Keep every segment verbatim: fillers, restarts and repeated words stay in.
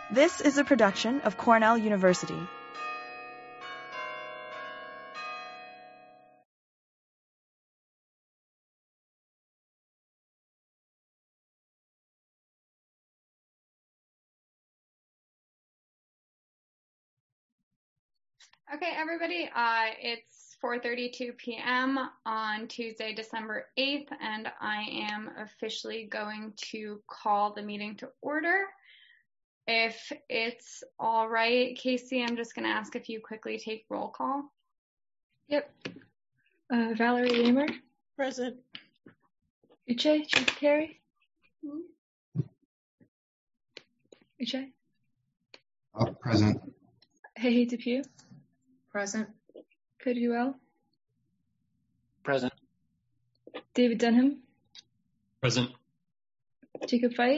This is a production of Cornell University. Okay, everybody, uh, it's four thirty-two p m on Tuesday, December eighth, and I am officially going to call the meeting to order. If it's all right, Casey, I'm just going to ask if you quickly take roll call. Yep. Uh, Valerie Lamer. Present. Uche Chikari. Uche. Uh, present. Hehe Depew. Present. Cody Duell. Present. David Dunham. Present. Jacob Fight.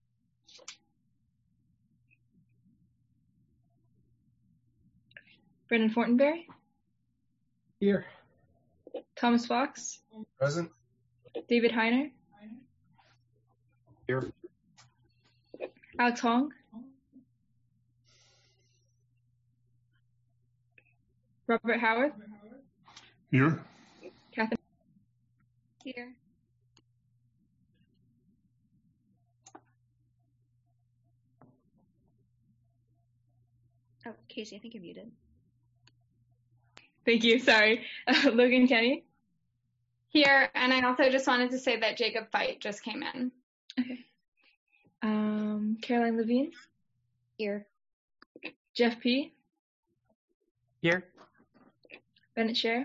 Brendan Fortenberry. Here. Thomas Fox. Present. David Heiner. Here. Alex Hong. Robert Howard. Here. Catherine. Here. Oh, Casey, I think you're muted. Thank you. Sorry. Uh, Logan Kenny. Here, and I also just wanted to say that Jacob Fight just came in. Okay. Um, Caroline Levine. Here. Jeff P. Here. Bennett Scher.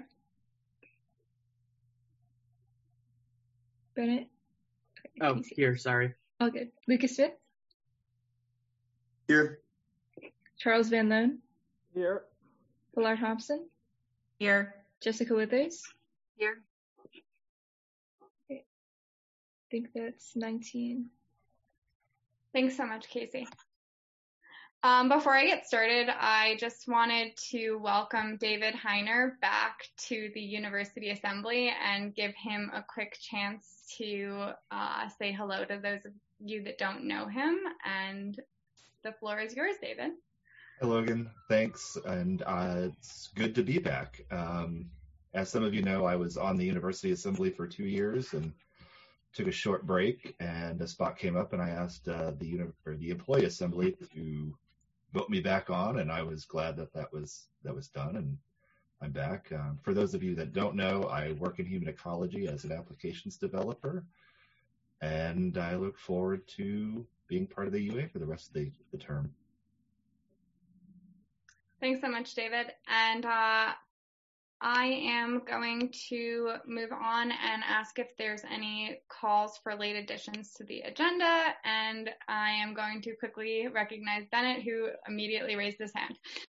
Bennett. Okay, Oh, Casey. here, sorry. All good. Lucas Smith. Here. Charles Van Loan. Here. Willard Thompson. Here. Jessica Withers. Here. Okay. I think that's nineteen. Thanks so much, Casey. Um, before I get started, I just wanted to welcome David Heiner back to the University Assembly and give him a quick chance to uh, say hello to those of you that don't know him. And the floor is yours, David. Hi, Logan. Thanks. And uh, it's good to be back. Um, as some of you know, I was on the University Assembly for two years and took a short break, and a spot came up, and I asked uh, the uni- or the Employee Assembly to vote me back on, and I was glad that that was that was done, and I'm back. Um, for those of you that don't know, I work in human ecology as an applications developer, and I look forward to being part of the U A for the rest of the, the term. Thanks so much, David. And uh, I am going to move on and ask if there's any calls for late additions to the agenda. And I am going to quickly recognize Bennett, who immediately raised his hand.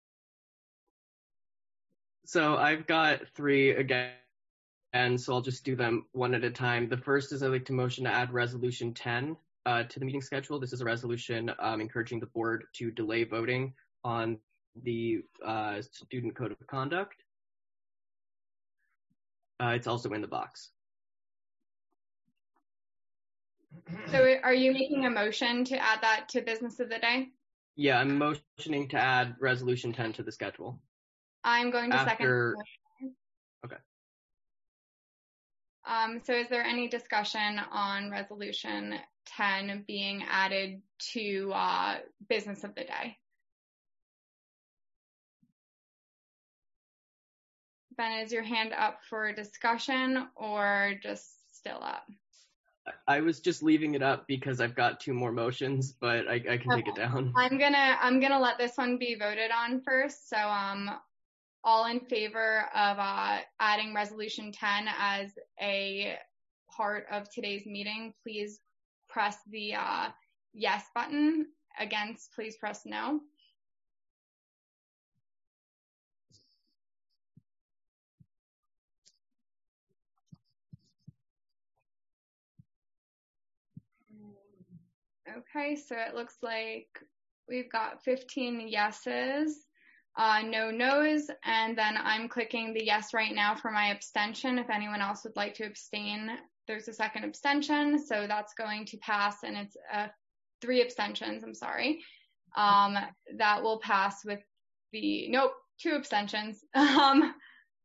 So I've got three again, and so I'll just do them one at a time. The first is I'd like to motion to add Resolution ten uh, to the meeting schedule. This is a resolution um, encouraging the board to delay voting on the uh, Student Code of Conduct. Uh, it's also in the box. So are you making a motion to add that to business of the day? Yeah, I'm motioning to add Resolution ten to the schedule. I'm going to After... second. Okay. Um, so is there any discussion on Resolution ten being added to uh, business of the day? Ben, is your hand up for discussion or just still up? I was just leaving it up because I've got two more motions, but I, I can okay. take it down. I'm gonna I'm gonna let this one be voted on first. So um, all in favor of uh, adding Resolution ten as a part of today's meeting, please press the uh, yes button. Against, please press no. Okay, so it looks like we've got fifteen yeses, uh, no nos, and then I'm clicking the yes right now for my abstention. If anyone else would like to abstain, there's a second abstention, so that's going to pass, and it's uh, three abstentions, I'm sorry. Um, that will pass with the, nope, two abstentions. Um,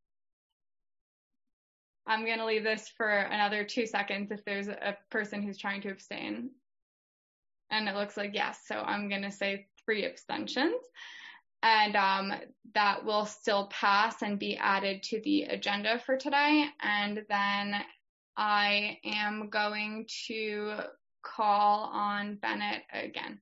I'm going to leave this for another two seconds if there's a person who's trying to abstain. And it looks like yes, so I'm going to say three abstentions. And um, that will still pass and be added to the agenda for today. And then I am going to call on Bennett again.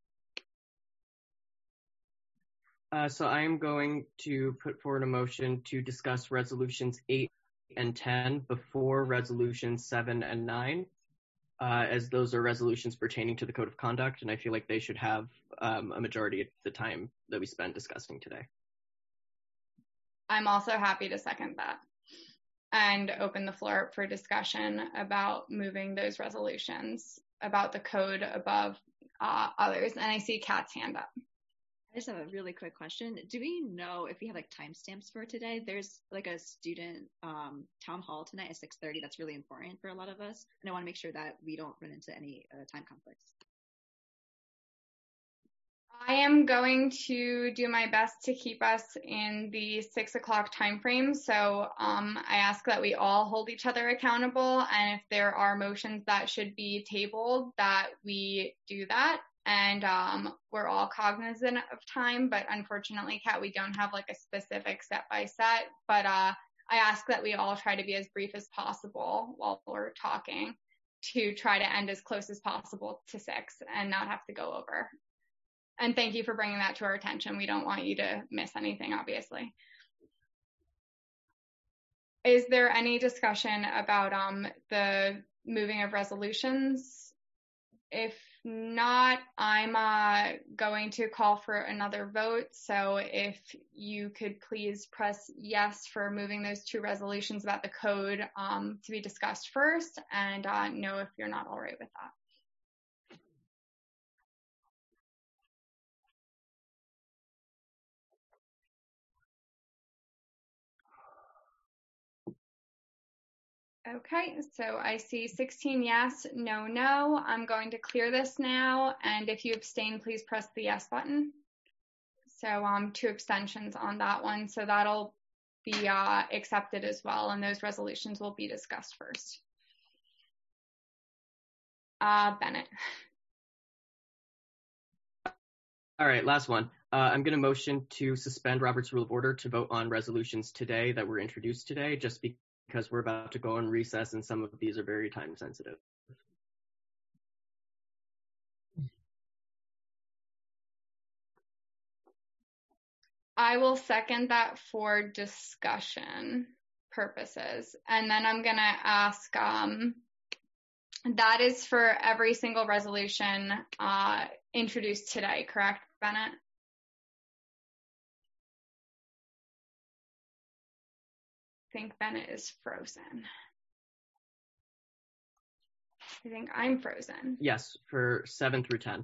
Uh, so I am going to put forward a motion to discuss resolutions eight and ten before resolutions seven and nine, uh, as those are resolutions pertaining to the Code of Conduct, and I feel like they should have um, a majority of the time that we spend discussing today. I'm also happy to second that and open the floor up for discussion about moving those resolutions about the code above uh, others. And I see Kat's hand up. I just have a really quick question. Do we know if we have like timestamps for today? There's like a student um, town hall tonight at six thirty. That's really important for a lot of us. And I want to make sure that we don't run into any uh, time conflicts. I am going to do my best to keep us in the six o'clock time frame. So um, I ask that we all hold each other accountable. And if there are motions that should be tabled, that we do that. And um, we're all cognizant of time, but unfortunately, Kat, we don't have like a specific set by set. But uh, I ask that we all try to be as brief as possible while we're talking to try to end as close as possible to six and not have to go over. And thank you for bringing that to our attention. We don't want you to miss anything, obviously. Is there any discussion about um, the moving of resolutions? If not, I'm uh, going to call for another vote. So if you could please press yes for moving those two resolutions about the code um, to be discussed first, and uh, no if you're not all right with that. Okay, so I see sixteen yes, no, no. I'm going to clear this now, and if you abstain, please press the yes button. So um, two abstentions on that one, so that'll be uh, accepted as well, and those resolutions will be discussed first. Uh, Bennett. All right, last one. Uh, I'm going to motion to suspend Robert's Rule of Order to vote on resolutions today that were introduced today, just because because we're about to go on recess and some of these are very time sensitive. I will second that for discussion purposes. And then I'm going to ask, um, that is for every single resolution uh, introduced today, correct, Bennett? I think Bennett is frozen. I think I'm frozen. Yes, for seven through ten.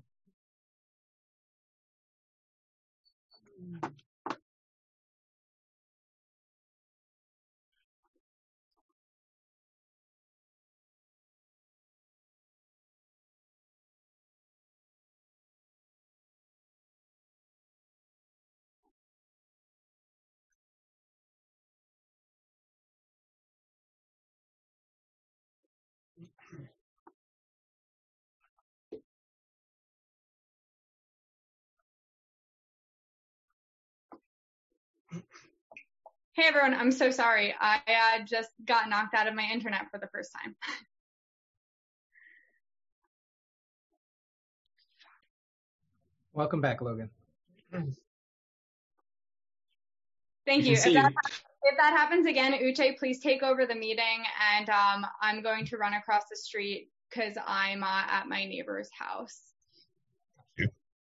Hey everyone, I'm so sorry. I uh, just got knocked out of my internet for the first time. Welcome back, Logan. Thank you. If that, if that happens again, Uche, please take over the meeting, and um, I'm going to run across the street because I'm uh, at my neighbor's house. Yeah.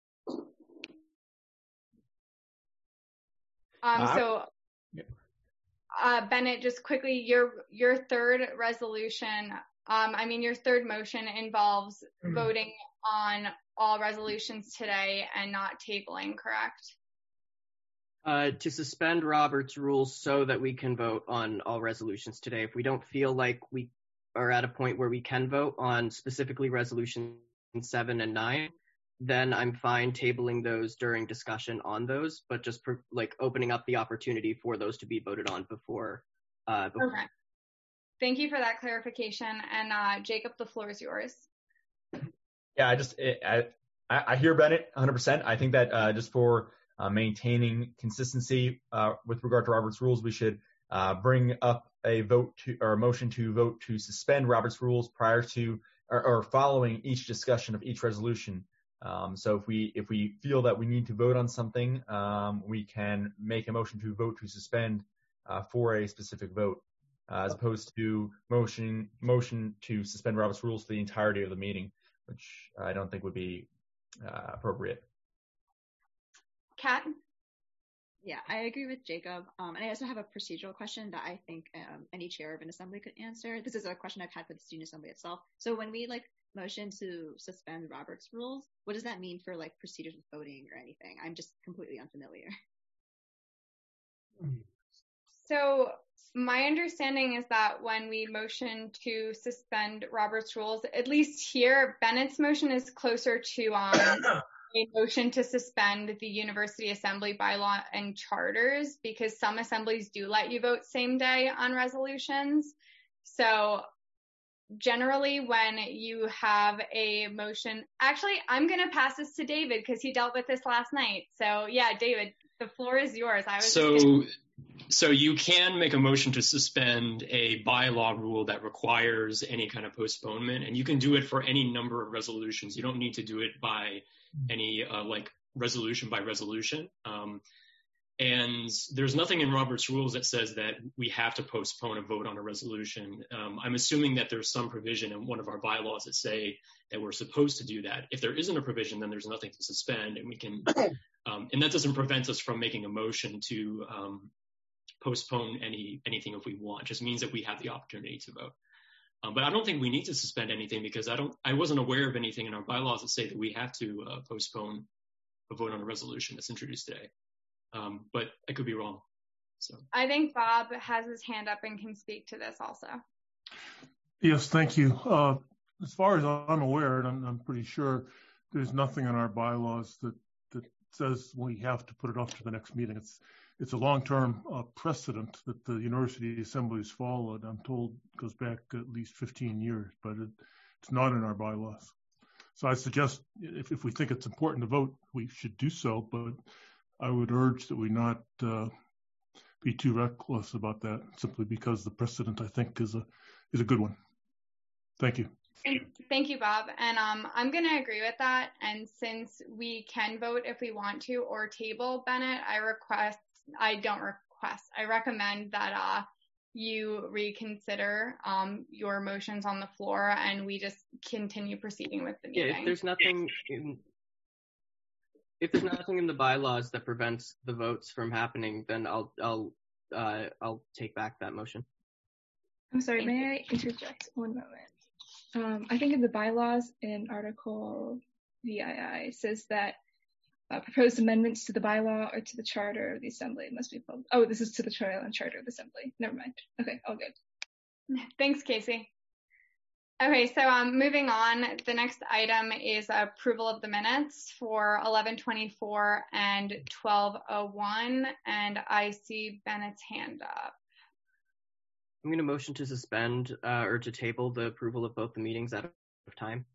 Um, Uh, so, uh, Bennett, just quickly, your your third resolution, um, I mean, your third motion involves Mm. voting on all resolutions today and not tabling, correct? Uh, to suspend Robert's rules so that we can vote on all resolutions today. If we don't feel like we are at a point where we can vote on specifically resolutions seven and nine, then I'm fine tabling those during discussion on those, but just per, like opening up the opportunity for those to be voted on before. Uh, before. Okay. Thank you for that clarification. And uh, Jacob, the floor is yours. Yeah, I just I I hear Bennett one hundred percent. I think that uh, just for uh, maintaining consistency uh, with regard to Robert's rules, we should uh, bring up a vote to or a motion to vote to suspend Robert's rules prior to or, or following each discussion of each resolution. Um, so if we if we feel that we need to vote on something, um, we can make a motion to vote to suspend uh, for a specific vote, uh, as opposed to motion motion to suspend Robert's rules for the entirety of the meeting, which I don't think would be uh, appropriate. Kat? Yeah, I agree with Jacob. Um, and I also have a procedural question that I think um, any chair of an assembly could answer. This is a question I've had for the student assembly itself. So when we like motion to suspend Robert's rules, what does that mean for like procedures of voting or anything? I'm just completely unfamiliar. So my understanding is that when we motion to suspend Robert's rules, at least here, Bennett's motion is closer to um, a motion to suspend the university assembly bylaw and charters, because some assemblies do let you vote same day on resolutions. So generally when you have a motion, actually, I'm going to pass this to David because he dealt with this last night. So yeah, David, the floor is yours. I was so, just gonna... so you can make a motion to suspend a bylaw rule that requires any kind of postponement, and you can do it for any number of resolutions. You don't need to do it by any uh, like resolution by resolution. Um, And there's nothing in Robert's rules that says that we have to postpone a vote on a resolution. Um, I'm assuming that there's some provision in one of our bylaws that say that we're supposed to do that. If there isn't a provision, then there's nothing to suspend, and we can, um, and that doesn't prevent us from making a motion to um, postpone any anything if we want. It just means that we have the opportunity to vote. Um, but I don't think we need to suspend anything because I don't, I wasn't aware of anything in our bylaws that say that we have to uh, postpone a vote on a resolution that's introduced today. Um, but I could be wrong. So I think Bob has his hand up and can speak to this also. Yes, thank you. Uh, as far as I'm aware, and I'm, I'm pretty sure there's nothing in our bylaws that, that says we have to put it off to the next meeting. It's it's a long-term uh, precedent that the university assembly has followed. I'm told it goes back at least fifteen years, but it, it's not in our bylaws. So I suggest if, if we think it's important to vote, we should do so, but I would urge that we not uh, be too reckless about that, simply because the precedent, I think, is a is a good one. Thank you. Thank you, Bob. And um, I'm going to agree with that. And since we can vote if we want to or table Bennett, I request, I don't request, I recommend that uh, you reconsider um, your motions on the floor and we just continue proceeding with the meeting. Yeah, if there's nothing in, if there's nothing in the bylaws that prevents the votes from happening, then I'll I'll uh, I'll take back that motion. I'm sorry, may I interject one moment? Um, I think in the bylaws in Article V I I says that uh, proposed amendments to the bylaw or to the charter of the assembly must be published. Oh, this is to the trial and charter of the assembly. Never mind. Okay, all good. Thanks, Casey. Okay, so um, moving on, the next item is approval of the minutes for eleven twenty-four and twelve oh one, and I see Bennett's hand up. I'm going to motion to suspend uh, or to table the approval of both the meetings out of time.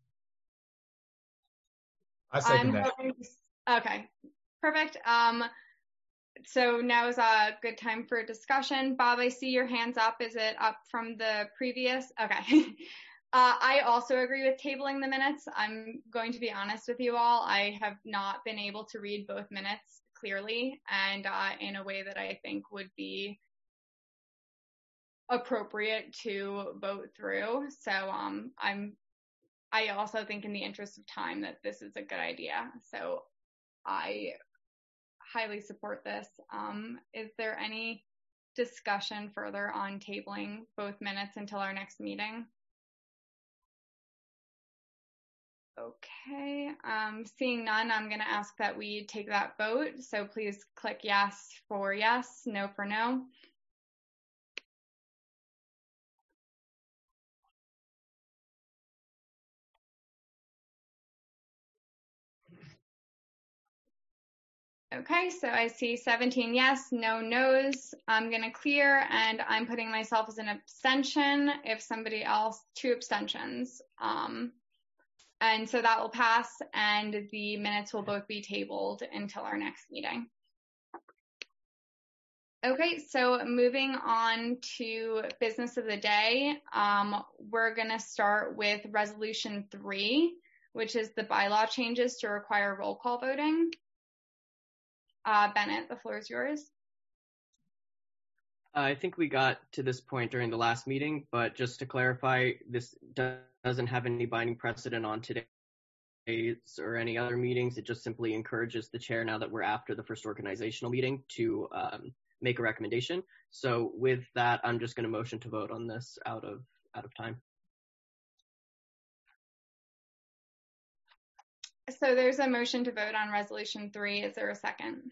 I second that. Hoping, okay, perfect. Um, so now is a good time for a discussion. Bob, I see your hands up. Is it up from the previous? Okay. Uh, I also agree with tabling the minutes. I'm going to be honest with you all. I have not been able to read both minutes clearly and uh, in a way that I think would be appropriate to vote through. So um, I'm. I also think in the interest of time that this is a good idea. So I highly support this. Um, is there any discussion further on tabling both minutes until our next meeting? Okay, um, seeing none, I'm going to ask that we take that vote. So please click yes for yes, no for no. Okay, so I see seventeen yes, no no's. I'm going to clear, and I'm putting myself as an abstention. If somebody else, two abstentions. Um, and so that will pass, and the minutes will both be tabled until our next meeting. Okay, so moving on to business of the day, um, we're going to start with resolution three, which is the bylaw changes to require roll call voting. Uh, Bennett, the floor is yours. I think we got to this point during the last meeting, but just to clarify, this doesn't have any binding precedent on today's or any other meetings. It just simply encourages the chair, now that we're after the first organizational meeting, to um, make a recommendation. So with that, I'm just going to motion to vote on this out of out of time. So there's a motion to vote on resolution three. Is there a second?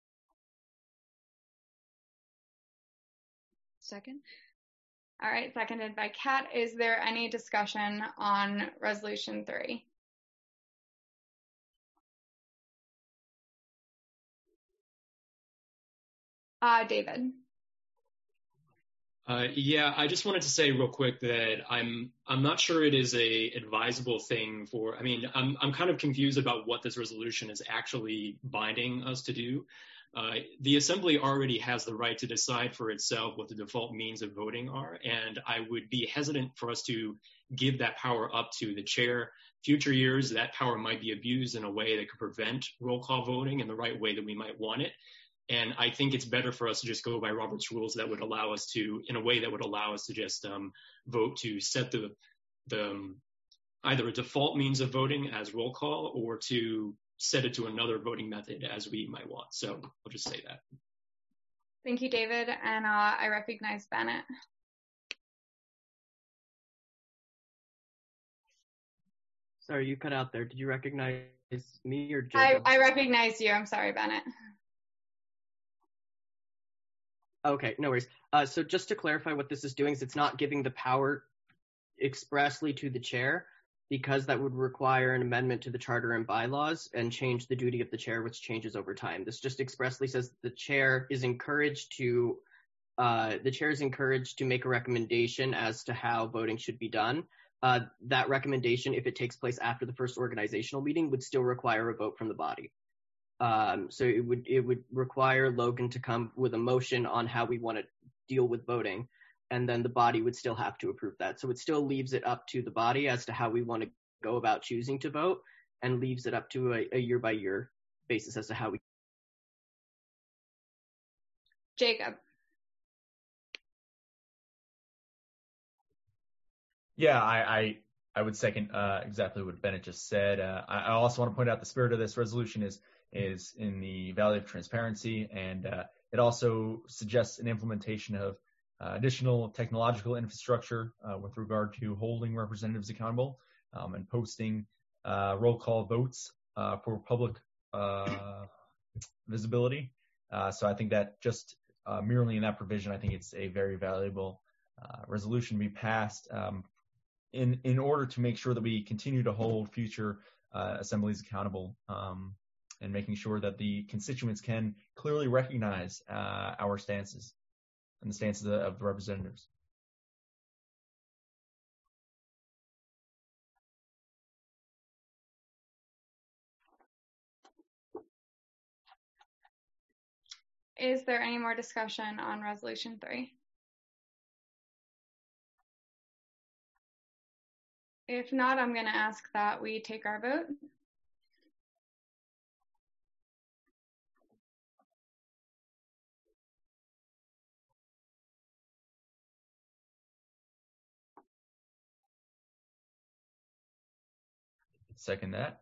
Second. All right, seconded by Kat. Is there any discussion on resolution three? Uh, David. Uh, yeah, I just wanted to say real quick that I'm I'm not sure it is a advisable thing for. I mean, I'm I'm kind of confused about what this resolution is actually binding us to do. Uh, the Assembly already has the right to decide for itself what the default means of voting are, and I would be hesitant for us to give that power up to the chair. Future years, that power might be abused in a way that could prevent roll call voting in the right way that we might want it. And I think it's better for us to just go by Robert's rules that would allow us to, in a way that would allow us to just um, vote to set the, the um, either a default means of voting as roll call, or to set it to another voting method as we might want. So I'll just say that. Thank you, David. And uh, I recognize Bennett. Sorry, you cut out there. Did you recognize me or I, Jacob? I recognize you. I'm sorry, Bennett. Okay, no worries. Uh, so just to clarify what this is doing is it's not giving the power expressly to the chair, because that would require an amendment to the charter and bylaws and change the duty of the chair, which changes over time. This just expressly says the chair is encouraged to uh, the chair is encouraged to make a recommendation as to how voting should be done. Uh, that recommendation, if it takes place after the first organizational meeting, would still require a vote from the body. Um, so it would it would require Logan to come with a motion on how we want to deal with voting, and then the body would still have to approve that. So it still leaves it up to the body as to how we want to go about choosing to vote, and leaves it up to a, a year by year basis as to how we. Jacob. Yeah, I, I, I would second uh, exactly what Bennett just said. Uh, I, I also want to point out the spirit of this resolution is is in the value of transparency, and uh, it also suggests an implementation of uh, additional technological infrastructure uh, with regard to holding representatives accountable um, and posting uh, roll call votes uh, for public uh, visibility. Uh, so I think that just uh, merely in that provision, I think it's a very valuable uh, resolution to be passed um, in in order to make sure that we continue to hold future uh, assemblies accountable. Um, and making sure that the constituents can clearly recognize uh, our stances and the stances of the, of the representatives. Is there any more discussion on resolution three? If not, I'm going to ask that we take our vote. Second that.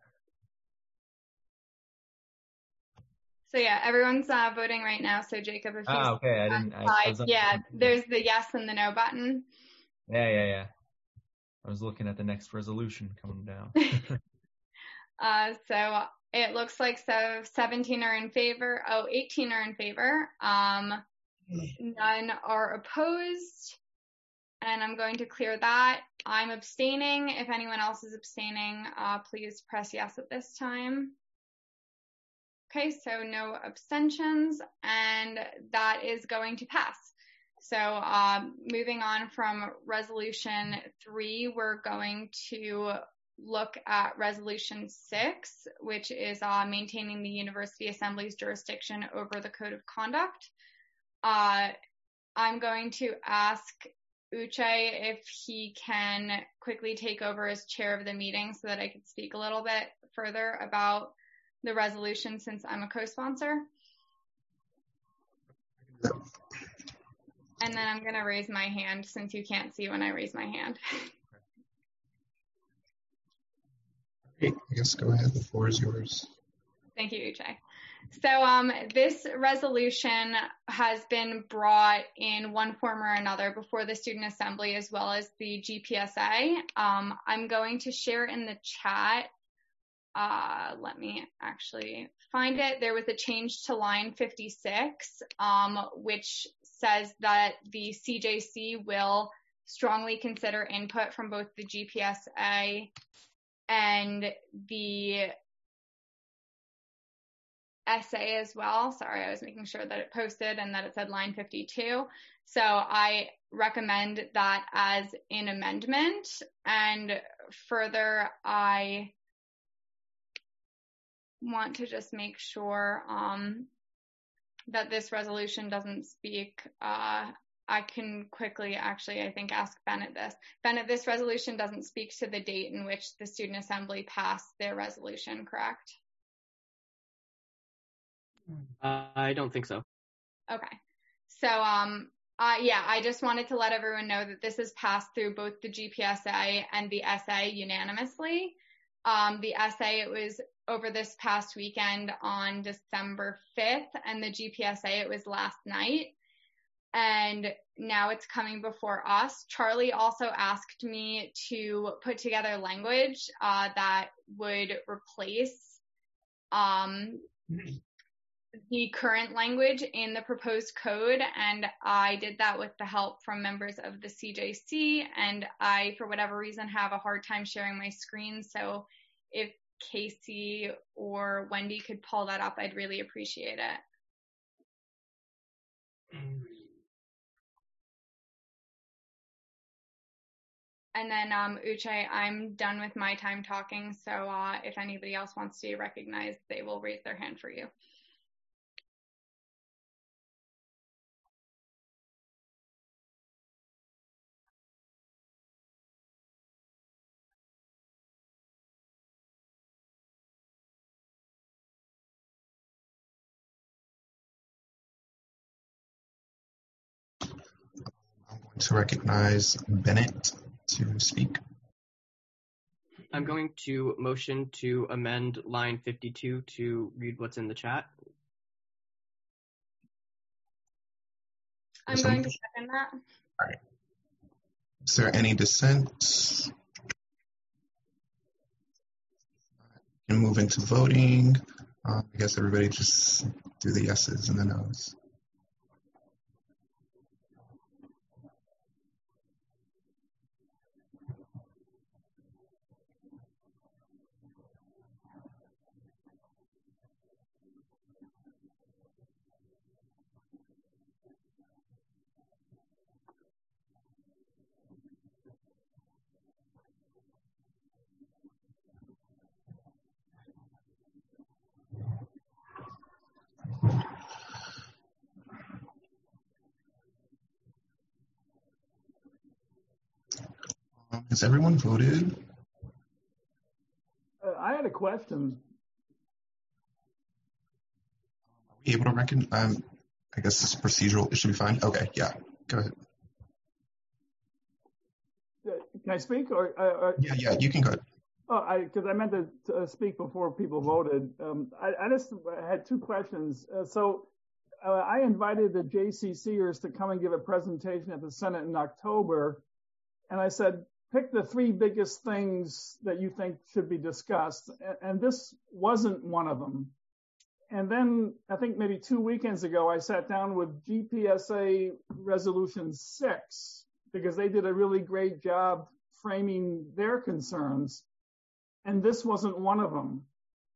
So yeah, everyone's uh, voting right now. So Jacob, if you ah, okay, I didn't. I, I was yeah, there's the yes and the no button. Yeah, yeah, yeah. I was looking at the next resolution coming down. uh, so it looks like so seventeen are in favor. Oh, eighteen are in favor. Um, none are opposed. And I'm going to clear that. I'm abstaining. If anyone else is abstaining, uh, please press yes at this time. Okay, so no abstentions, and that is going to pass. So um, moving on from resolution three, we're going to look at resolution six, which is uh, maintaining the University Assembly's jurisdiction over the Code of Conduct. Uh, I'm going to ask Uche if he can quickly take over as chair of the meeting so that I could speak a little bit further about the resolution since I'm a co-sponsor. And then I'm going to raise my hand since you can't see when I raise my hand. Great. I guess go ahead. The floor is yours. Thank you, Uche. So um, this resolution has been brought in one form or another before the Student Assembly as well as the G P S A. Um, I'm going to share in the chat. Uh, let me actually find it. There was a change to line fifty-six, um, which says that the C J C will strongly consider input from both the G P S A and the S A as well. Sorry, I was making sure that it posted and that it said line fifty-two. So I recommend that as an amendment. And further, I want to just make sure um, that this resolution doesn't speak. Uh, I can quickly actually, I think, ask Bennett this. Bennett, this resolution doesn't speak to the date in which the Student Assembly passed their resolution, correct? Uh, I don't think so. Okay. So, um, uh, yeah, I just wanted to let everyone know that this is passed through both the G P S A and the S A unanimously. Um, the S A, it was over this past weekend on December fifth, and the G P S A, it was last night. And now it's coming before us. Charlie also asked me to put together language uh, that would replace um, the current language in the proposed code, and I did that with the help from members of the C J C, and I, for whatever reason, have a hard time sharing my screen, so if Casey or Wendy could pull that up, I'd really appreciate it. And then, um, Uche, I'm done with my time talking, so uh, if anybody else wants to be recognized, they will raise their hand for you. I'm going to recognize Bennett to speak. I'm going to motion to amend line fifty-two to read what's in the chat. I'm going to second that. All right. Is there any dissent? And move into voting. Uh, I guess everybody just do the yeses and the nos. Um, has everyone voted? Uh, I had a question. Are we able to reckon? Um, I guess this is procedural. It should be fine. Okay, yeah, go ahead. Uh, can I speak? Or, uh, or Yeah, yeah, you can go ahead. Oh, I because I meant to, to uh, speak before people voted. Um, I, I just had two questions. Uh, so uh, I invited the J C C'ers to come and give a presentation at the Senate in October, and I said, pick the three biggest things that you think should be discussed, and, and this wasn't one of them. And then I think maybe two weekends ago, I sat down with G P S A Resolution six because they did a really great job framing their concerns. And this wasn't one of them.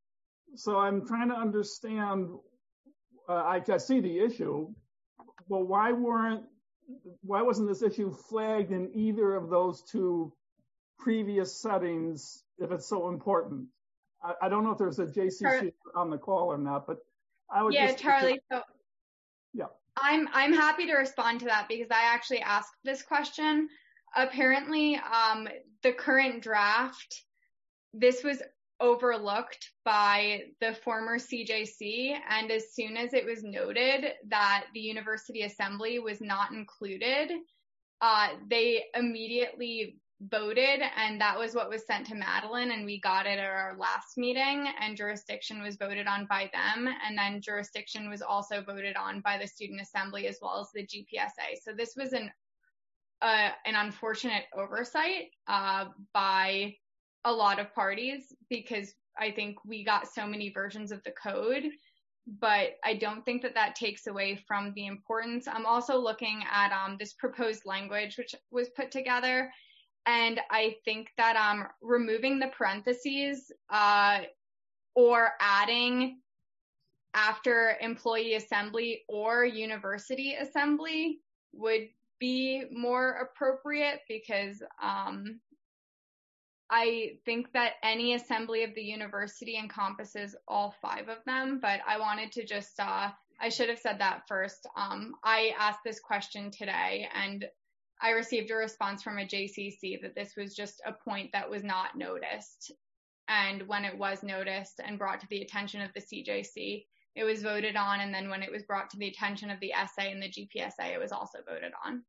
So I'm trying to understand, uh, I, I see the issue, well, why weren't, why wasn't this issue flagged in either of those two previous settings if it's so important? I, I don't know if there's a J C C on the call or not, but I would yeah, just... Charlie, so yeah. I'm, I'm happy to respond to that because I actually asked this question. Apparently, um, the current draft, this was overlooked by the former C J C, and as soon as it was noted that the University Assembly was not included, uh, they immediately voted, and that was what was sent to Madeline, and we got it at our last meeting, and jurisdiction was voted on by them, and then jurisdiction was also voted on by the Student Assembly as well as the G P S A. So this was an uh, an unfortunate oversight uh, by a lot of parties because I think we got so many versions of the code, but I don't think that that takes away from the importance. I'm also looking at um, this proposed language which was put together, and I think that um, removing the parentheses uh, or adding after employee assembly or university assembly would be more appropriate because um, I think that any assembly of the university encompasses all five of them, but I wanted to just, uh, I should have said that first. Um, I asked this question today and I received a response from a J C C that this was just a point that was not noticed. And when it was noticed and brought to the attention of the C J C, it was voted on. And then when it was brought to the attention of the S A and the G P S A, it was also voted on.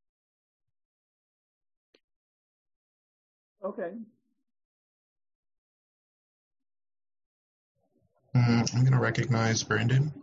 Okay. Mm, I'm going to recognize Brandon.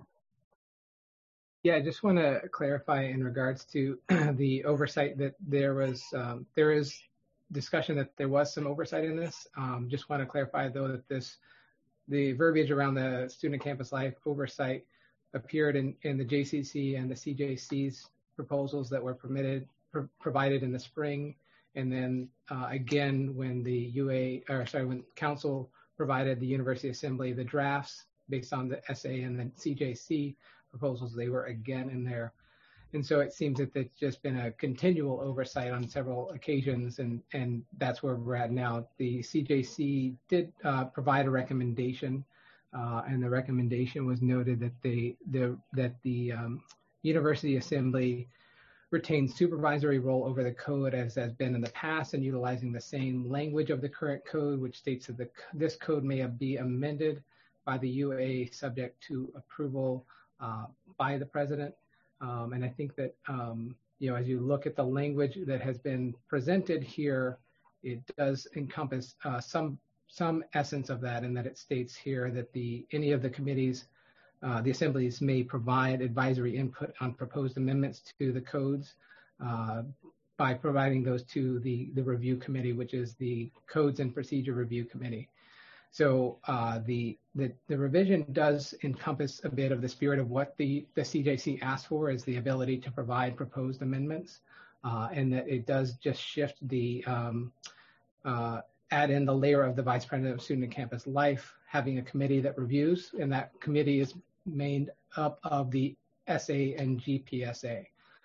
Yeah, I just want to clarify in regards to the oversight that there was, um, there is discussion that there was some oversight in this. Um, just want to clarify though that this, the verbiage around the student campus life oversight appeared in, in the J C C and the C J C's proposals that were permitted, pro- provided in the spring. And then uh, again, when the U A, or sorry, when council provided the University Assembly the drafts based on the S A and the C J C proposals, they were again in there. And so it seems that it's just been a continual oversight on several occasions, and, and that's where we're at now. The C J C did uh, provide a recommendation, uh, and the recommendation was noted that they, the, that the um, University Assembly retains supervisory role over the code as has been in the past, and utilizing the same language of the current code, which states that the, this code may be amended by the U A subject to approval uh, by the president. Um, and I think that, um, you know, as you look at the language that has been presented here, it does encompass uh, some some essence of that, in that it states here that the any of the committees, uh, the assemblies may provide advisory input on proposed amendments to the codes uh, by providing those to the, the review committee, which is the Codes and Procedure Review Committee. So uh, the, the the revision does encompass a bit of the spirit of what the, the C J C asked for, is the ability to provide proposed amendments, uh, and that it does just shift the, um, uh, add in the layer of the Vice President of Student and Campus Life, having a committee that reviews, and that committee is made up of the S A and G P S A.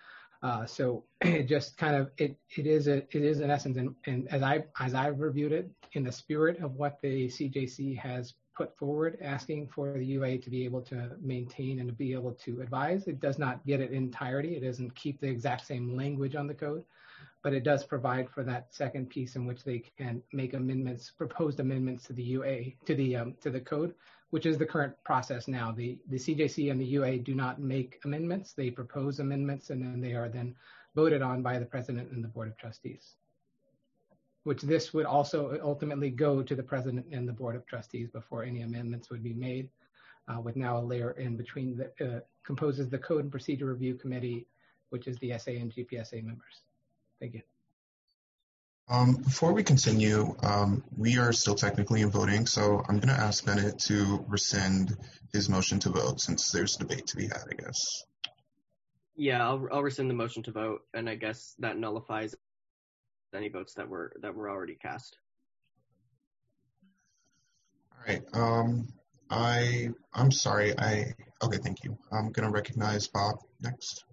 Uh, so it just kind of, it, it is a, it is in essence, and, and as I, as I reviewed it, in the spirit of what the C J C has put forward, asking for the U A to be able to maintain and to be able to advise. It does not get it in entirety. It doesn't keep the exact same language on the code, but it does provide for that second piece in which they can make amendments, proposed amendments to the U A, to the, um, to the code, which is the current process now. The, the C J C and the U A do not make amendments. They propose amendments, and then they are then voted on by the president and the board of trustees, which this would also ultimately go to the president and the board of trustees before any amendments would be made, uh, with now a layer in between that uh, composes the Code and Procedure Review Committee, which is the S A and G P S A members. Thank you. Um, before we continue, um, we are still technically in voting, so I'm going to ask Bennett to rescind his motion to vote since there's a debate to be had, I guess. Yeah, I'll, I'll rescind the motion to vote, and I guess that nullifies any votes that were that were already cast. All right. Um, I, I'm sorry. I, okay, thank you. I'm going to recognize Bob next.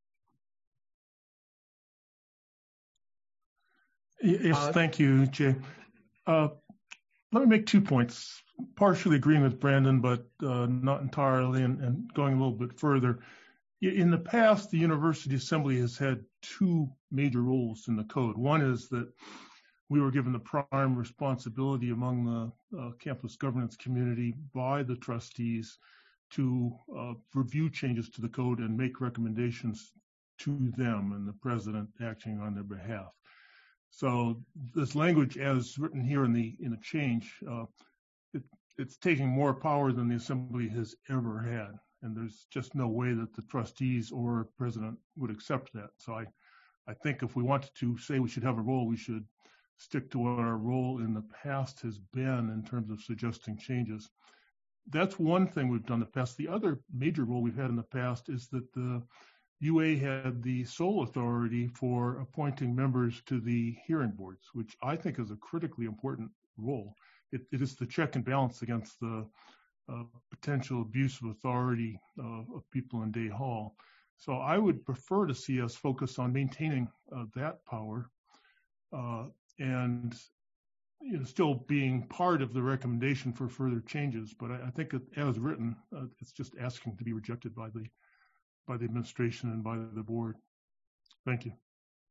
Yes, Uh, thank you, Jay. Uh, let me make two points, partially agreeing with Brandon, but uh, not entirely, and, and going a little bit further. In the past, the University Assembly has had two major roles in the code. One is that we were given the prime responsibility among the uh, campus governance community by the trustees to uh, review changes to the code and make recommendations to them, and the president acting on their behalf. So this language, as written here in the in the change, uh, it, it's taking more power than the Assembly has ever had, and there's just no way that the trustees or president would accept that. So I, I think if we wanted to say we should have a role, we should stick to what our role in the past has been in terms of suggesting changes. That's one thing we've done in the past. The other major role we've had in the past is that the U A had the sole authority for appointing members to the hearing boards, which I think is a critically important role. It, it is the check and balance against the uh, potential abuse of authority uh, of people in Day Hall. So I would prefer to see us focus on maintaining uh, that power uh, and you know, still being part of the recommendation for further changes. But I, I think it, as written, uh, it's just asking to be rejected by the by the administration and by the board. Thank you.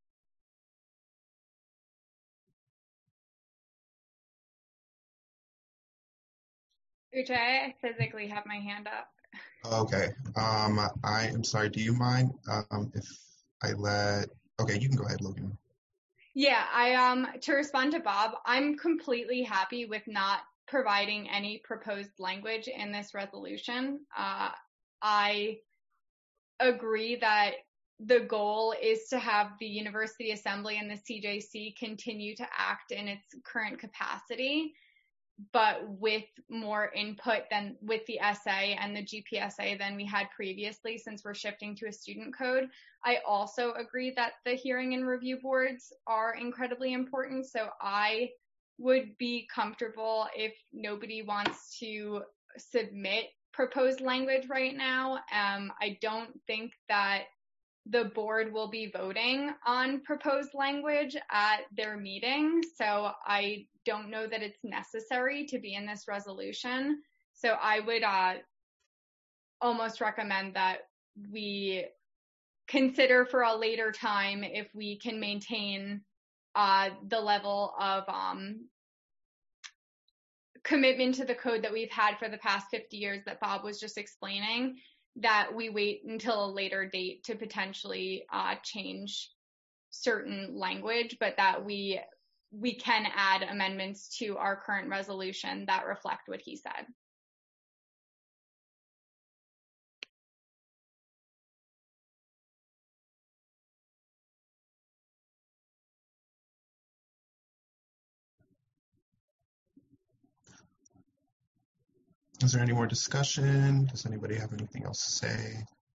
Uche, I physically have my hand up. Okay. Um, I am sorry. Do you mind um, if I let? Okay, you can go ahead, Logan. Yeah, I um to respond to Bob, I'm completely happy with not providing any proposed language in this resolution. Uh, I agree that the goal is to have the University Assembly and the C J C continue to act in its current capacity, but with more input than with the S A and the G P S A than we had previously, since we're shifting to a student code. I also agree that the hearing and review boards are incredibly important. So I would be comfortable if nobody wants to submit proposed language right now. Um, I don't think that the board will be voting on proposed language at their meeting, so I don't know that it's necessary to be in this resolution. So I would uh, almost recommend that we consider for a later time if we can maintain uh, the level of um, commitment to the code that we've had for the past fifty years that Bob was just explaining, that we wait until a later date to potentially uh, change certain language, but that we we can add amendments to our current resolution that reflect what he said. Is there any more discussion? Does anybody have anything else to say?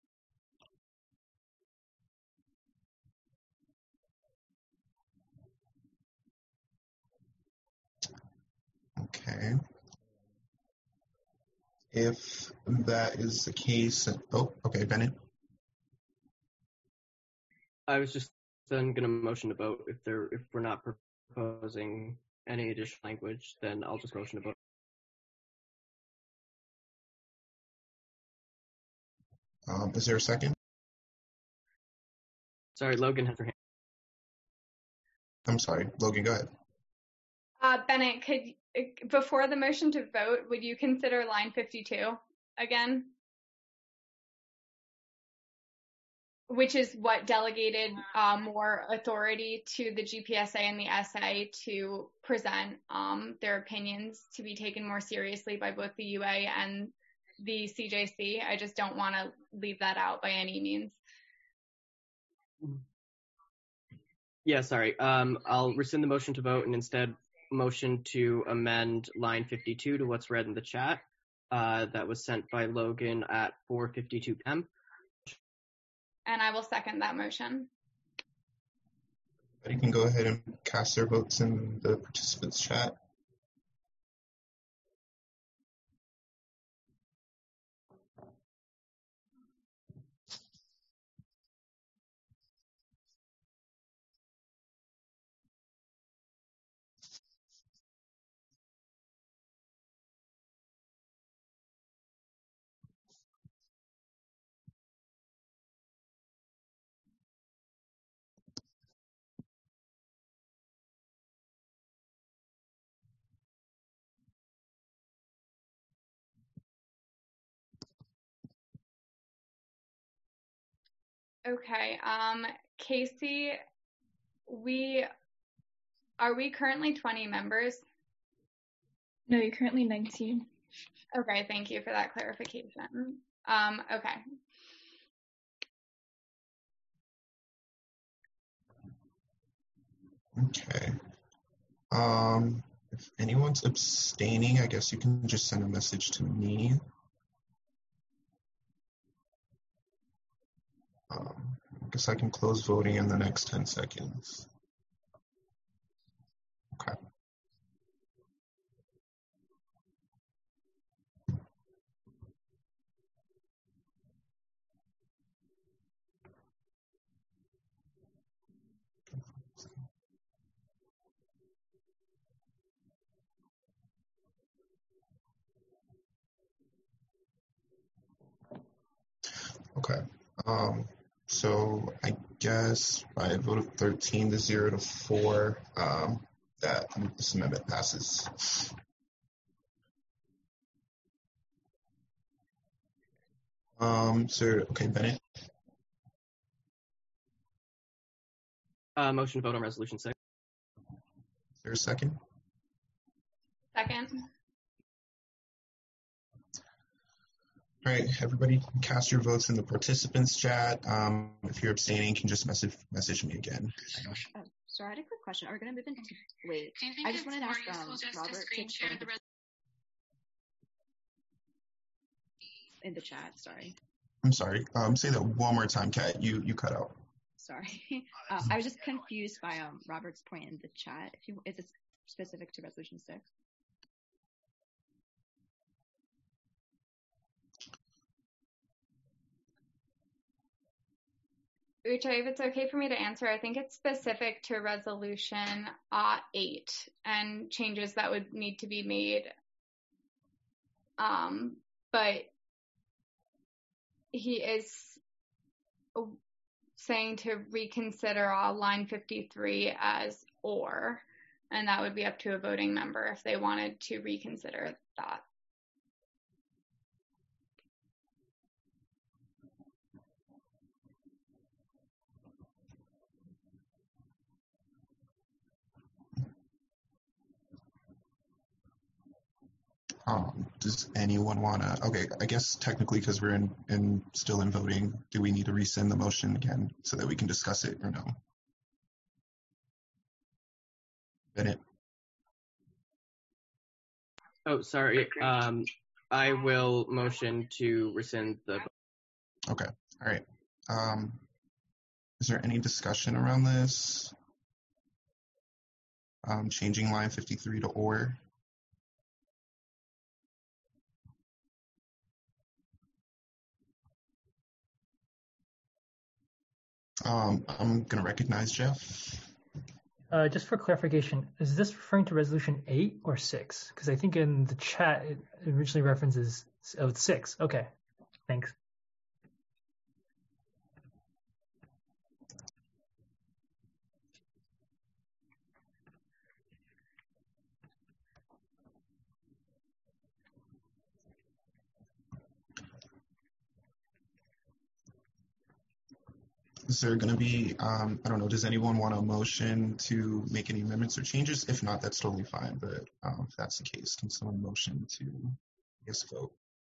Okay. If that is the case, oh, okay, Bennett. I was just then going to motion to vote. If there, if we're not proposing any additional language, then I'll just motion to vote. Um, is there a second? Sorry, Logan has her hand. I'm sorry, Logan, go ahead. Uh, Bennett, could before the motion to vote, would you consider line fifty-two again? Which is what delegated uh, more authority to the G P S A and the S A to present um, their opinions to be taken more seriously by both the U A and the C J C. I just don't want to leave that out by any means. Yeah, sorry. Um, I'll rescind the motion to vote and instead motion to amend line fifty-two to what's read in the chat. Uh, that was sent by Logan at four fifty-two p m And I will second that motion. You can go ahead and cast their votes in the participants chat. Okay. Um, Casey, we are we currently twenty members? No, you're currently nineteen. Okay, thank you for that clarification. Um, okay. Okay. Um, if anyone's abstaining, I guess you can just send a message to me. Um, I guess I can close voting in the next ten seconds. Okay. Okay. Um, so I guess by a vote of thirteen to zero to four, um, that this amendment passes. Um, so, okay, Bennett. Uh, motion to vote on resolution six. Is there a second? Second. All right, everybody cast your votes in the participants chat. Um, if you're abstaining, you can just message message me again. Oh, sorry, I had a quick question. Are we going to move into wait? I just wanted to ask um, Robert to explain the... in the chat. Sorry. I'm sorry. Um, say that one more time, Kat. You you cut out. Sorry. um, I was just confused by um Robert's point in the chat. If you, is it specific to resolution six? Uche, if it's okay for me to answer, I think it's specific to resolution uh, eight and changes that would need to be made. Um, but he is saying to reconsider uh, line fifty-three as or, and that would be up to a voting member if they wanted to reconsider that. Um, does anyone want to? Okay, I guess technically because we're in, in still in voting, do we need to rescind the motion again so that we can discuss it or no? Bennett. Oh, sorry. Um, I will motion to rescind the. Okay. All right. Um, is there any discussion around this? Um, changing line fifty-three to or. Um, I'm going to recognize Jeff. Uh, just for clarification, is this referring to resolution eight or six? Because I think in the chat it originally references oh, it's six. Okay, thanks. Is there going to be, um, I don't know, does anyone want a motion to make any amendments or changes? If not, that's totally fine. But um, if that's the case, can someone motion to, I guess, vote?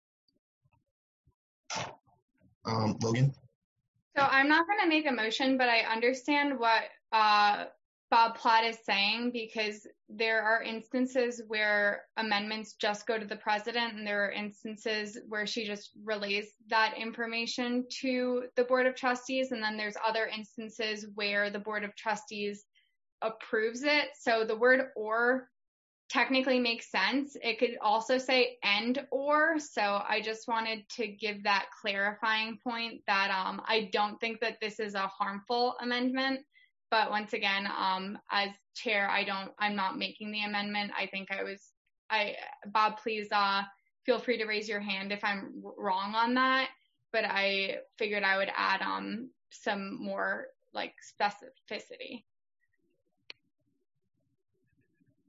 Um, Logan? So I'm not going to make a motion, but I understand what uh, Bob Platt is saying, because there are instances where amendments just go to the president, and there are instances where she just relays that information to the Board of Trustees, and then there's other instances where the Board of Trustees approves it. So the word or technically makes sense. It could also say and or. So I just wanted to give that clarifying point that um, I don't think that this is a harmful amendment. But once again, um, as chair, I don't, I'm not making the amendment. I think I was, I, Bob, please uh, feel free to raise your hand if I'm wrong on that. But I figured I would add um, some more like specificity.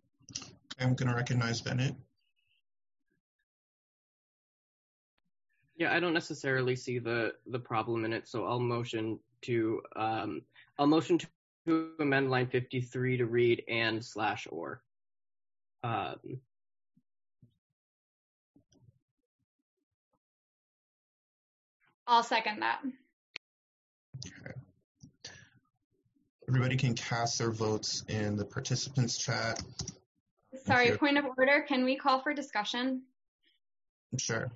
I'm going to recognize Bennett. Yeah, I don't necessarily see the, the problem in it, so I'll motion to um I'll motion to, to amend line fifty-three to read and slash or. Um, I'll second that. Okay. Everybody can cast their votes in the participants chat. Sorry, point of order. Can we call for discussion? Sure.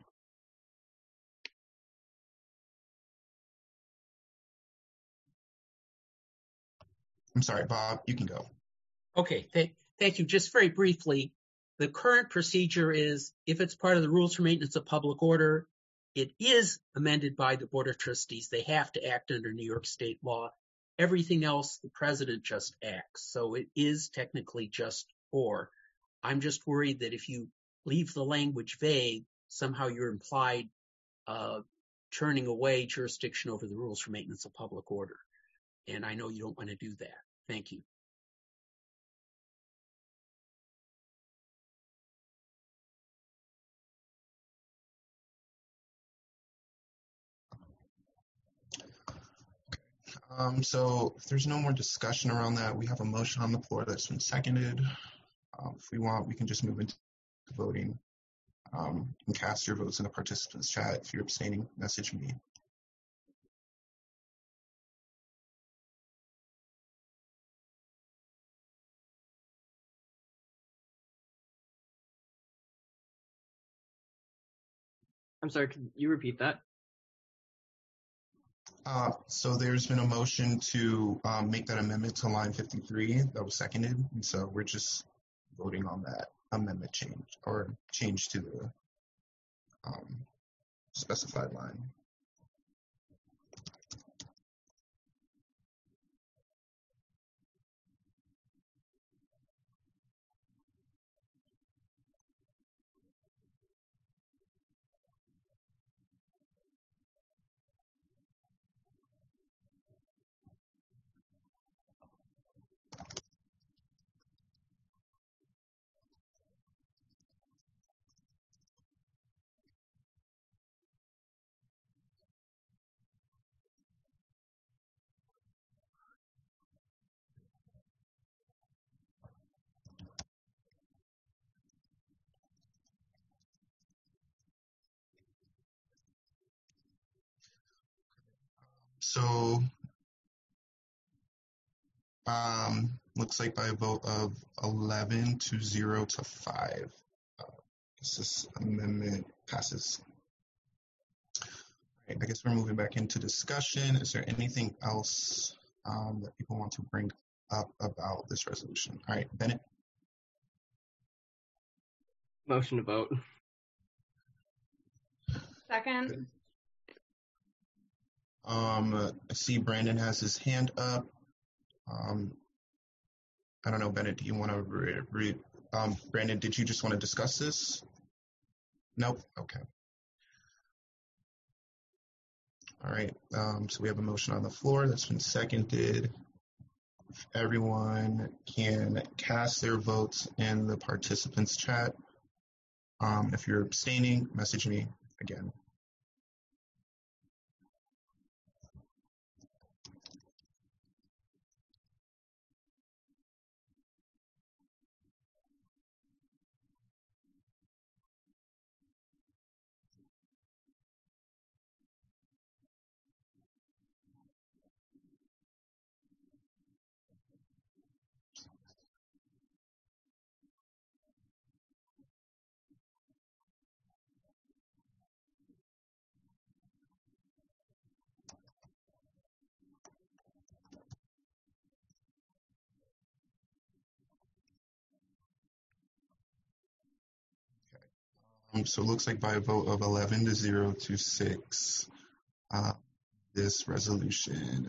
I'm sorry, Bob, you can go. Okay, th- thank you. Just very briefly, the current procedure is if it's part of the rules for maintenance of public order, it is amended by the Board of Trustees. They have to act under New York State law. Everything else, the president just acts. So it is technically just or. I'm just worried that if you leave the language vague, somehow you're implied uh, turning away jurisdiction over the rules for maintenance of public order. And I know you don't want to do that. Thank you. Um, so if there's no more discussion around that, we have a motion on the floor that's been seconded. Um, if we want, we can just move into voting. Um, you can cast your votes in the participants chat. If you're abstaining, message me. I'm sorry, can you repeat that? Uh, so there's been a motion to um, make that amendment to line fifty-three that was seconded. And so we're just voting on that amendment change or change to the um, specified line. So um, looks like by a vote of eleven to zero to five, uh, this amendment passes. All right, I guess we're moving back into discussion. Is there anything else um, that people want to bring up about this resolution? All right, Bennett. Motion to vote. Second. Um, I see Brandon has his hand up. Um, I don't know, Bennett, do you want to re, re um, Brandon, did you just want to discuss this? Nope. Okay. All right. Um, so we have a motion on the floor that's been seconded. If everyone can cast their votes in the participants chat. Um, if you're abstaining, message me again. Um, so it looks like by a vote of eleven to zero to six, uh, this resolution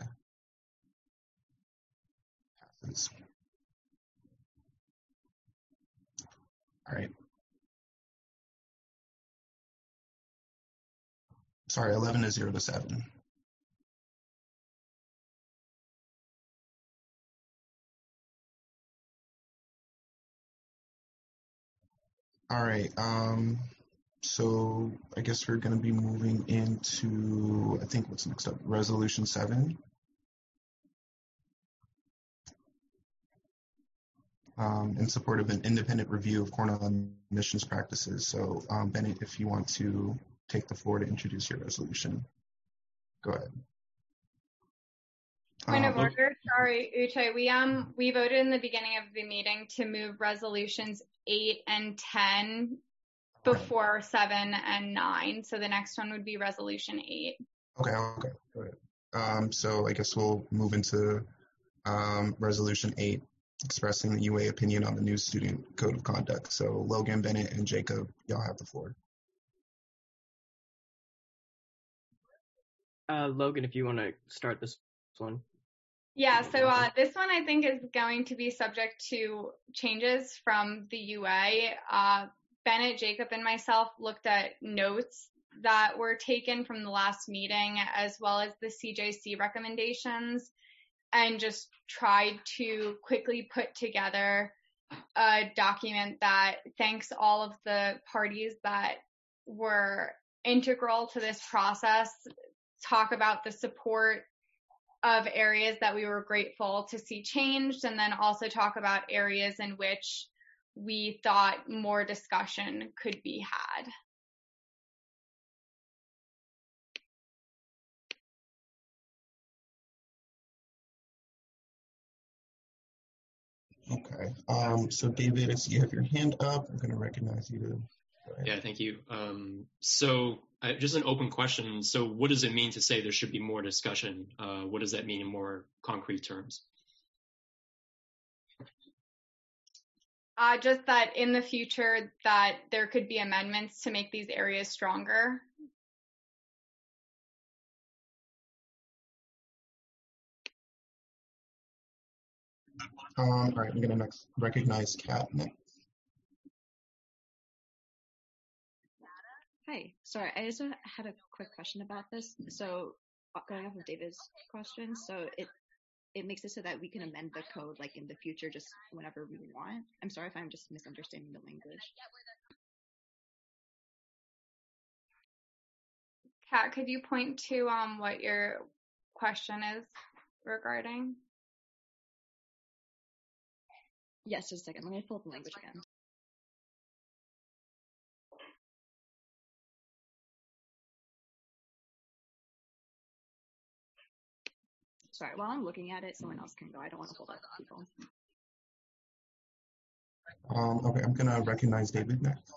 passes. All right. Sorry, eleven to zero to seven. All right. Um, so I guess we're going to be moving into, I think what's next up, Resolution seven. Um, in support of an independent review of Cornell admissions practices. So um, Bennett, if you want to take the floor to introduce your resolution, go ahead. Point Um, of order, sorry, Uche, we um we voted in the beginning of the meeting to move resolutions eight and ten before seven and nine. So the next one would be resolution eight. Okay, okay, go ahead. Um, so I guess we'll move into um, resolution eight, expressing the U A opinion on the new student code of conduct. So Logan, Bennett, and Jacob, y'all have the floor. Uh, Logan, if you want to start this one. Yeah, so uh, this one I think is going to be subject to changes from the U A. Uh, Bennett, Jacob, and myself looked at notes that were taken from the last meeting as well as the C J C recommendations and just tried to quickly put together a document that thanks all of the parties that were integral to this process, talk about the support of areas that we were grateful to see changed, and then also talk about areas in which we thought more discussion could be had. Okay. Um, so David, I see you have your hand up. I'm going to recognize you. Go ahead. Yeah, thank you. Um, so uh, just an open question. So what does it mean to say there should be more discussion? Uh, what does that mean in more concrete terms? Uh, just that in the future that there could be amendments to make these areas stronger. Um, all right, I'm going to next recognize Kat next. Hi, sorry, I just had a quick question about this. So going off of David's question, so it it makes it so that we can amend the code like in the future just whenever we want. I'm sorry if I'm just misunderstanding the language. Kat, could you point to um what your question is regarding? Yes, just a second. Let me pull up the language again. Sorry, while I'm looking at it, someone else can go. I don't want to hold up people. Um, okay, I'm going to recognize David next.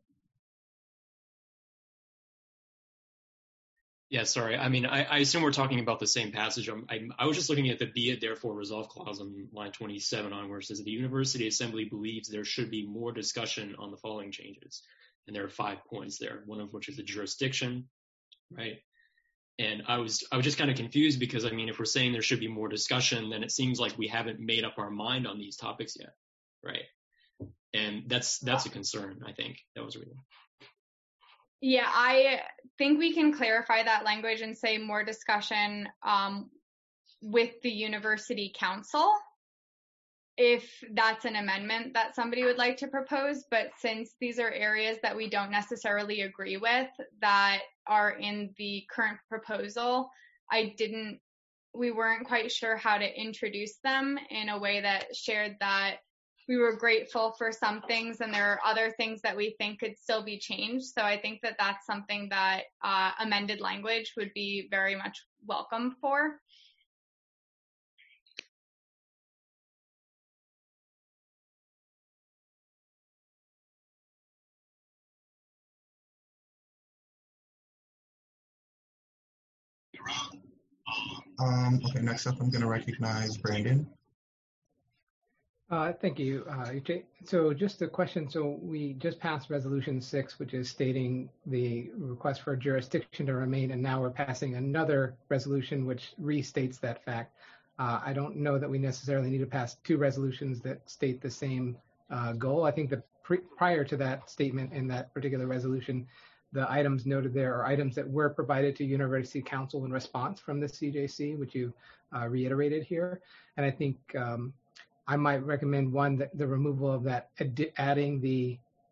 Yeah, sorry. I mean, I, I assume we're talking about the same passage. I'm, I, I was just looking at the be it therefore resolved clause on line twenty-seven on where it says the University Assembly believes there should be more discussion on the following changes. And there are five points there, one of which is the jurisdiction, right? And I was I was just kind of confused because, I mean, if we're saying there should be more discussion, then it seems like we haven't made up our mind on these topics yet, right? And that's that's a concern, I think. That was reading. Yeah, I think we can clarify that language and say more discussion um, with the university council, if that's an amendment that somebody would like to propose. But since these are areas that we don't necessarily agree with that are in the current proposal, I didn't, we weren't quite sure how to introduce them in a way that shared that we were grateful for some things and there are other things that we think could still be changed. So I think that that's something that uh, amended language would be very much welcome for. Um, okay, next up, I'm going to recognize Brandon. Uh, thank you, uh, Uche. So just a question. So we just passed resolution six, which is stating the request for jurisdiction to remain, and now we're passing another resolution which restates that fact. Uh, I don't know that we necessarily need to pass two resolutions that state the same uh, goal. I think that pre- prior to that statement in that particular resolution, the items noted there are items that were provided to University Council in response from the C J C, which you uh, reiterated here. And I think um, I might recommend one, that the removal of that, ad- adding the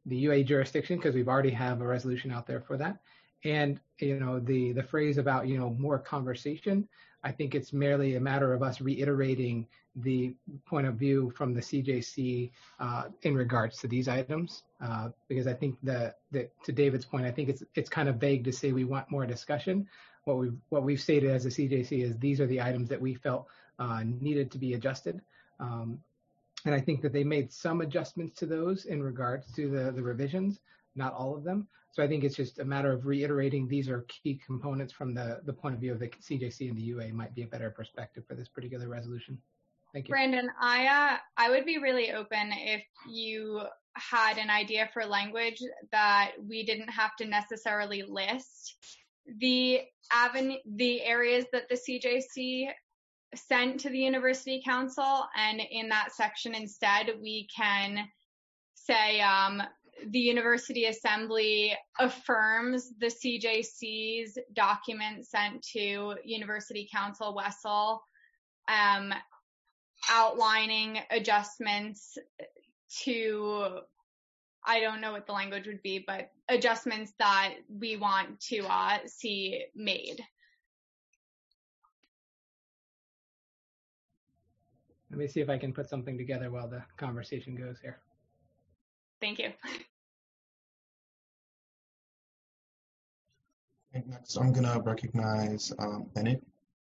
the U A jurisdiction, because we've already have a resolution out there for that. And, you know, the, the phrase about, you know, more conversation, I think it's merely a matter of us reiterating the point of view from the C J C uh, in regards to these items, uh, because I think that, that to David's point, I think it's it's kind of vague to say we want more discussion. What we what we've stated as a C J C is these are the items that we felt uh, needed to be adjusted, um, and I think that they made some adjustments to those in regards to the the revisions, not all of them. So I think it's just a matter of reiterating these are key components from the the point of view of the C J C and the U A might be a better perspective for this particular resolution. Thank you. Brandon, I uh, I would be really open if you had an idea for language that we didn't have to necessarily list the avenue, the areas that the C J C sent to the University Council, and in that section instead we can say um, the University Assembly affirms the C J C's document sent to University Council Wessel, um, outlining adjustments to, I don't know what the language would be, but adjustments that we want to uh, see made. Let me see if I can put something together while the conversation goes here. Thank you. Okay, next, I'm going to recognize um, Bennett.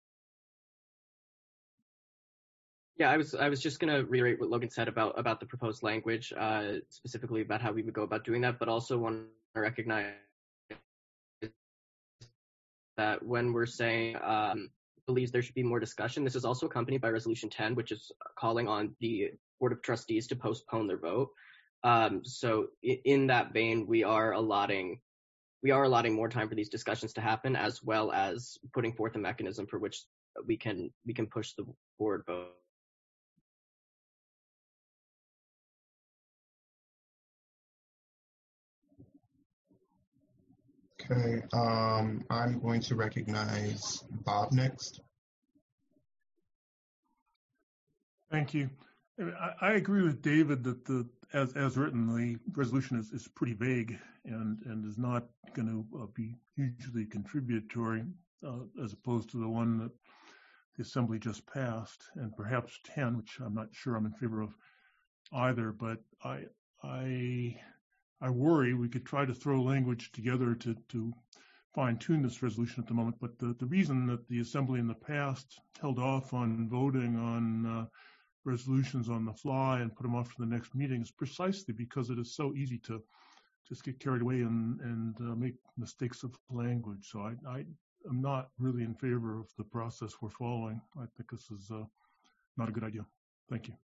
Yeah, I was I was just going to reiterate what Logan said about about the proposed language, uh, specifically about how we would go about doing that, but also want to recognize that when we're saying um, believes there should be more discussion, this is also accompanied by Resolution ten, which is calling on the Board of Trustees to postpone their vote. Um, so in, in that vein, we are allotting we are allotting more time for these discussions to happen, as well as putting forth a mechanism for which we can we can push the board vote. Okay, um, I'm going to recognize Bob next. Thank you. I, I agree with David that the as as written, the resolution is, is pretty vague and and is not going to uh, be hugely contributory uh, as opposed to the one that the Assembly just passed, and perhaps ten, which I'm not sure I'm in favor of either. But I I. I worry we could try to throw language together to, to fine-tune this resolution at the moment, but the, the reason that the Assembly in the past held off on voting on uh, resolutions on the fly and put them off to the next meeting is precisely because it is so easy to just get carried away and, and uh, make mistakes of language. So I, I am not really in favor of the process we're following. I think this is uh, not a good idea. Thank you.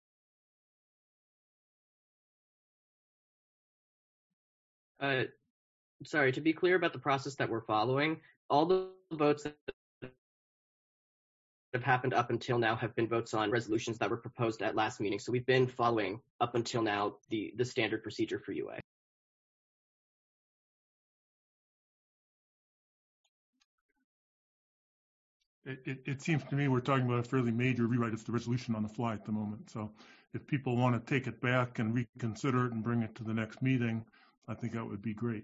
Uh, sorry, to be clear about the process that we're following, all the votes that have happened up until now have been votes on resolutions that were proposed at last meeting. So we've been following up until now the, the standard procedure for U A. It, it, it seems to me we're talking about a fairly major rewrite of the resolution on the fly at the moment. So if people want to take it back and reconsider it and bring it to the next meeting, I think that would be great.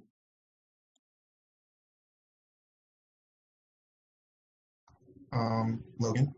Um, Logan?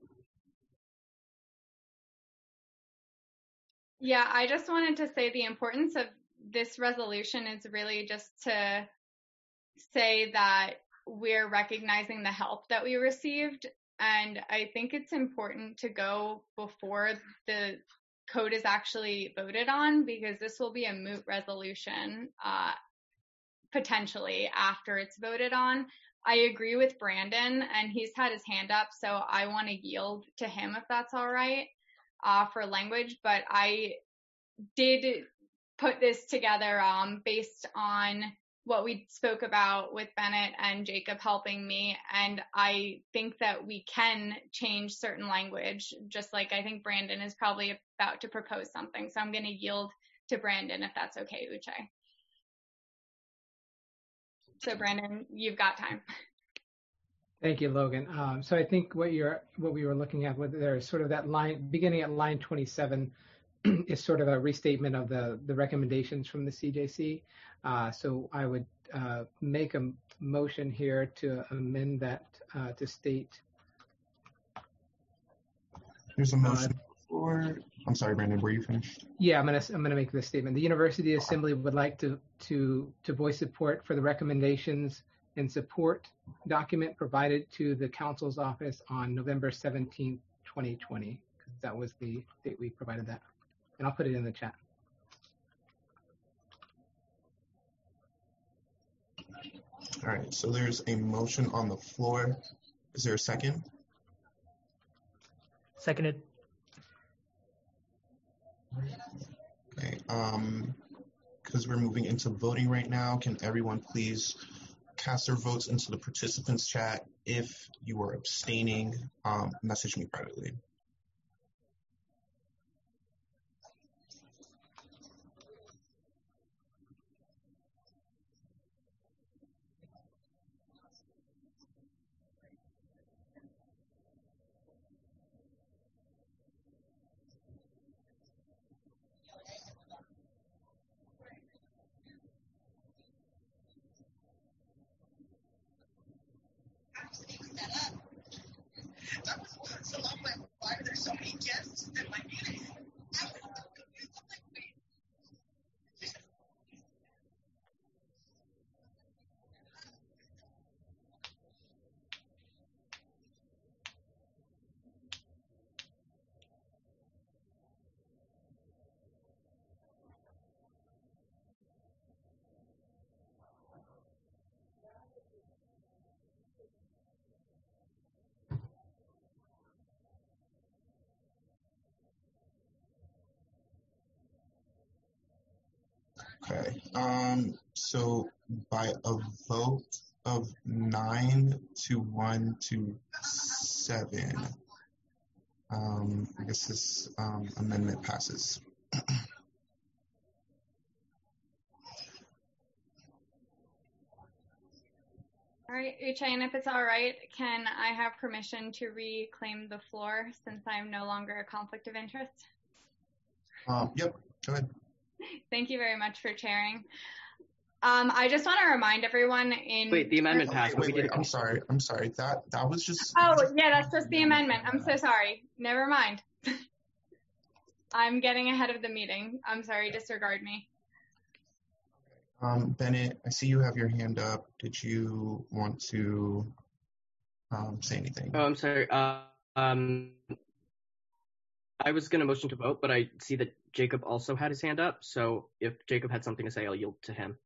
Yeah, I just wanted to say the importance of this resolution is really just to say that we're recognizing the help that we received. And I think it's important to go before the code is actually voted on, because this will be a moot resolution uh, potentially after it's voted on. I agree with Brandon, and he's had his hand up, so I want to yield to him if that's all right uh, for language. But I did put this together um, based on what we spoke about with Bennett and Jacob helping me, and I think that we can change certain language, just like I think Brandon is probably about to propose something. So I'm going to yield to Brandon if that's okay, Uche. So Brandon, you've got time. Thank you, Logan. Um, so I think what you're what we were looking at, whether there is sort of that line beginning at line twenty-seven, is sort of a restatement of the, the recommendations from the C J C. Uh, so I would uh, make a motion here to amend that uh, to state. There's a motion for, I'm sorry, Brandon, were you finished? Yeah, I'm gonna I'm gonna make this statement. The University Assembly would like to to to voice support for the recommendations and support document provided to the Council's office on November seventeenth, twenty twenty. That was the date we provided that, and I'll put it in the chat. All right, so there's a motion on the floor. Is there a second? Seconded. Okay, um, because we're moving into voting right now, can everyone please cast their votes into the participants chat? If you are abstaining, um, message me privately. Why are there so many guests at my meeting? Okay, um, so by a vote of nine to one to seven, um, I guess this um, amendment passes. All right, Uchain, if it's all right, can I have permission to reclaim the floor since I'm no longer a conflict of interest? Um, yep, go ahead. Thank you very much for chairing. Um, I just want to remind everyone in... Wait, the amendment Wait, passed. wait, wait, I'm sorry, I'm sorry, that, that was just... Oh, yeah, that's just the amendment. I'm so sorry. Never mind. I'm getting ahead of the meeting. I'm sorry, disregard me. Um, Bennett, I see you have your hand up. Did you want to um, say anything? Oh, I'm sorry. Uh, um, I was going to motion to vote, but I see that Jacob also had his hand up. So if Jacob had something to say, I'll yield to him.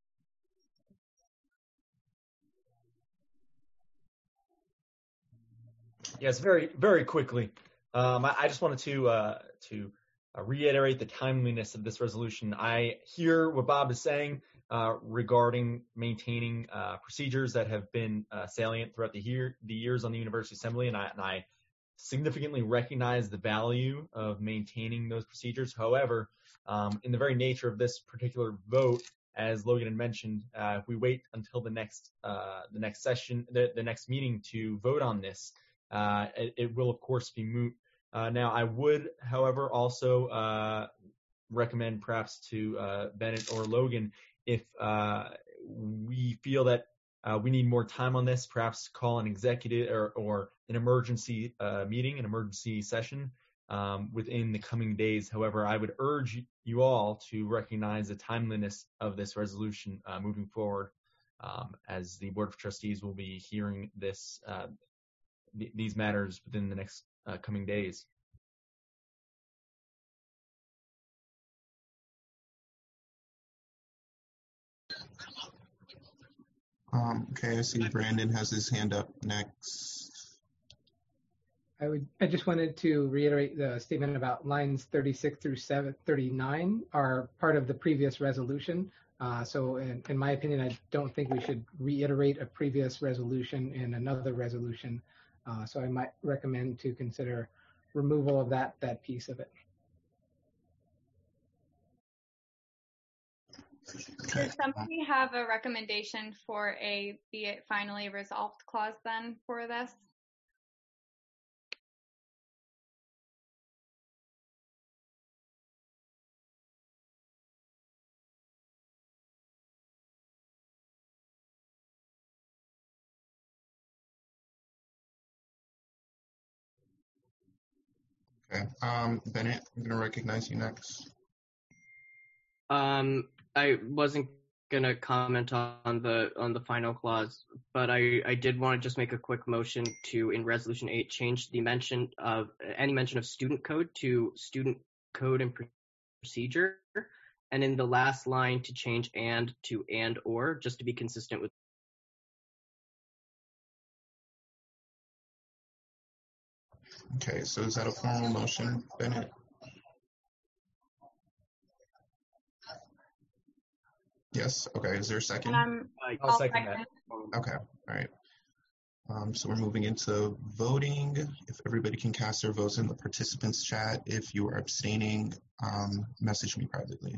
Yes, very, very quickly. Um, I, I just wanted to uh, to uh, reiterate the timeliness of this resolution. I hear what Bob is saying uh, regarding maintaining uh, procedures that have been uh, salient throughout the year, the years on the University Assembly, and I, and I significantly recognize the value of maintaining those procedures. However, um, in the very nature of this particular vote, as Logan had mentioned, uh, if we wait until the next uh, the next session, the, the next meeting to vote on this, uh, it, it will of course be moot. Uh, now, I would, however, also uh, recommend perhaps to uh, Bennett or Logan, if uh, we feel that uh, we need more time on this, perhaps call an executive or, or an emergency uh, meeting, an emergency session um, within the coming days. However, I would urge you all to recognize the timeliness of this resolution uh, moving forward, um, as the Board of Trustees will be hearing this uh, th- these matters within the next uh, coming days. Um, okay, I see Brandon has his hand up next. I would. I just wanted to reiterate the statement about lines thirty-six through thirty-nine are part of the previous resolution. Uh, so, in, in my opinion, I don't think we should reiterate a previous resolution in another resolution. Uh, so, I might recommend to consider removal of that that piece of it. Does somebody have a recommendation for a be it finally resolved clause then for this? Okay. Um, Bennett, I'm going to recognize you next. Um, I wasn't gonna comment on the on the final clause, but I I did want to just make a quick motion to, in resolution eight, change the mention of any mention of student code to student code and procedure, and in the last line to change and to and or, just to be consistent with. Okay, so is that a formal motion, Bennett? Yes. Okay. Is there a second? Um, I'll, I'll second, second that. Okay. All right. Um, so we're moving into voting. If everybody can cast their votes in the participants chat. If you are abstaining, um, message me privately.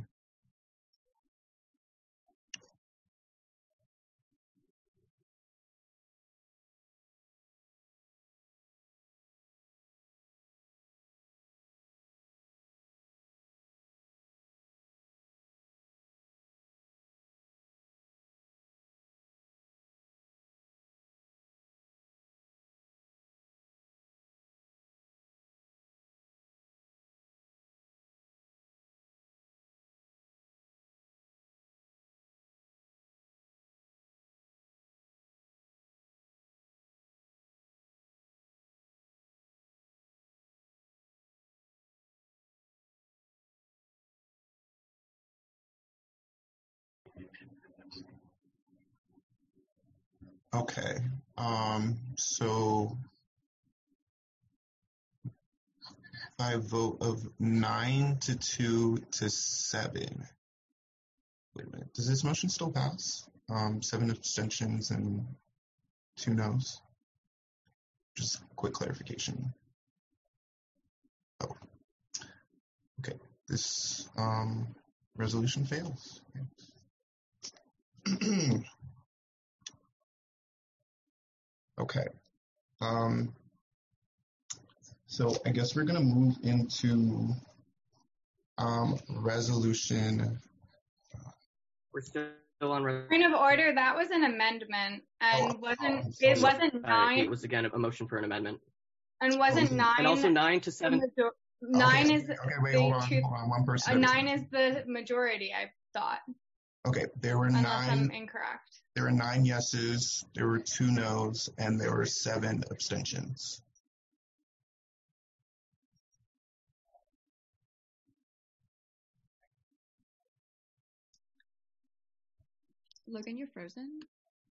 Okay, um, so by a vote of nine to two to seven. Wait a minute, does this motion still pass? Um, seven abstentions and two noes? Just quick clarification. Oh, okay, this um, resolution fails. Okay. Um, so I guess we're gonna move into um, resolution. We're still on. Re- Point of order. That was an amendment, and oh, wasn't oh, it? sorry. Wasn't nine? Uh, it was again a motion for an amendment. And wasn't nine? And also nine to seven. Major- nine okay. is okay, wait, hold on, two, hold on. One person. uh, nine is the majority. I thought. Okay, there were Unless nine. I'm incorrect. There were nine yeses, there were two noes, and there were seven abstentions. Logan, you're frozen.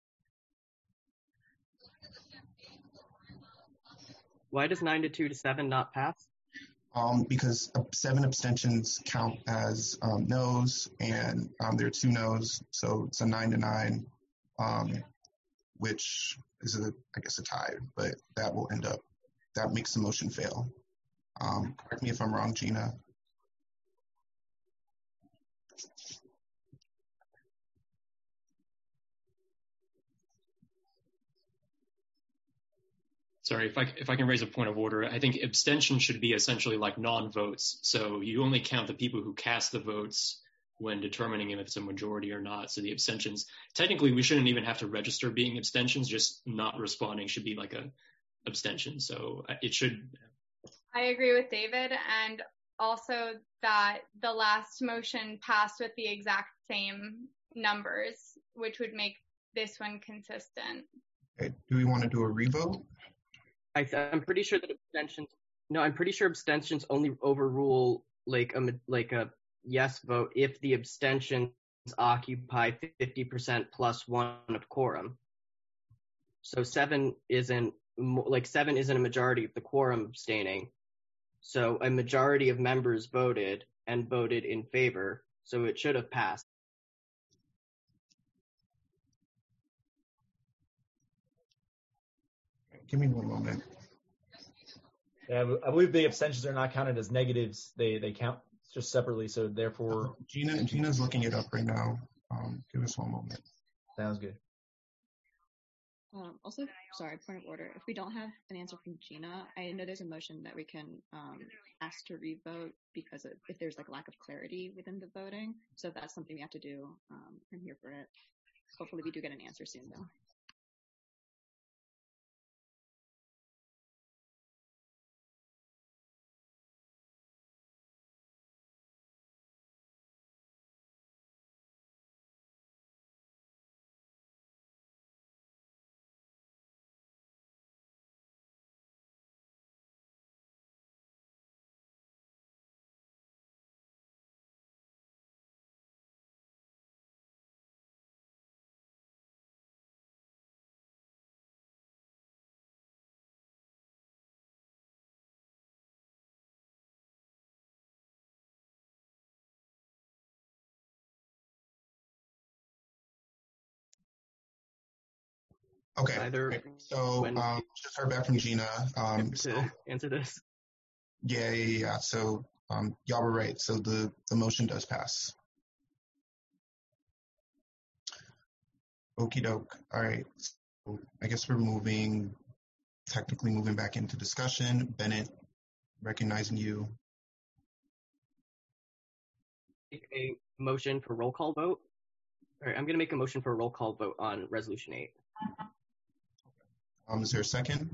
Why does nine to two to seven not pass? Um, because uh, seven abstentions count as um, noes, and um, there are two noes, so it's a nine to nine, um, which is a, I guess, a tie, but that will end up, that makes the motion fail. Um, correct me if I'm wrong, Gina. Sorry, if I, if I can raise a point of order, I think abstention should be essentially like non-votes. So you only count the people who cast the votes when determining if it's a majority or not. So the abstentions, technically we shouldn't even have to register being abstentions, just not responding should be like a abstention. So it should. I agree with David, and also that the last motion passed with the exact same numbers, which would make this one consistent. Okay, do we want to do a revote? I th- I'm pretty sure that abstentions. No, I'm pretty sure abstentions only overrule like a like a yes vote if the abstentions occupy fifty percent plus one of quorum. So seven isn't like seven isn't a majority of the quorum abstaining. So a majority of members voted and voted in favor. So it should have passed. Give me one moment. Yeah, I believe the abstentions are not counted as negatives. They they count just separately. So therefore, Gina Gina's looking it up right now. Um, give us one moment. Sounds good. Um, also, sorry, point of order. If we don't have an answer from Gina, I know there's a motion that we can um, ask to revote because of, if there's like lack of clarity within the voting. So that's something we have to do. Um, I'm here for it. Hopefully we do get an answer soon though. Okay. Either Right. So when um, just heard back from Gina. Um, to so, answer this. yeah, yeah, yeah. So um, y'all were right. So the, the motion does pass. Okie doke. All right. So I guess we're moving, technically moving back into discussion. Bennett, recognizing you. Make a motion for roll call vote. All right, I'm going to make a motion for a roll call vote on resolution eight. Um, is there a second?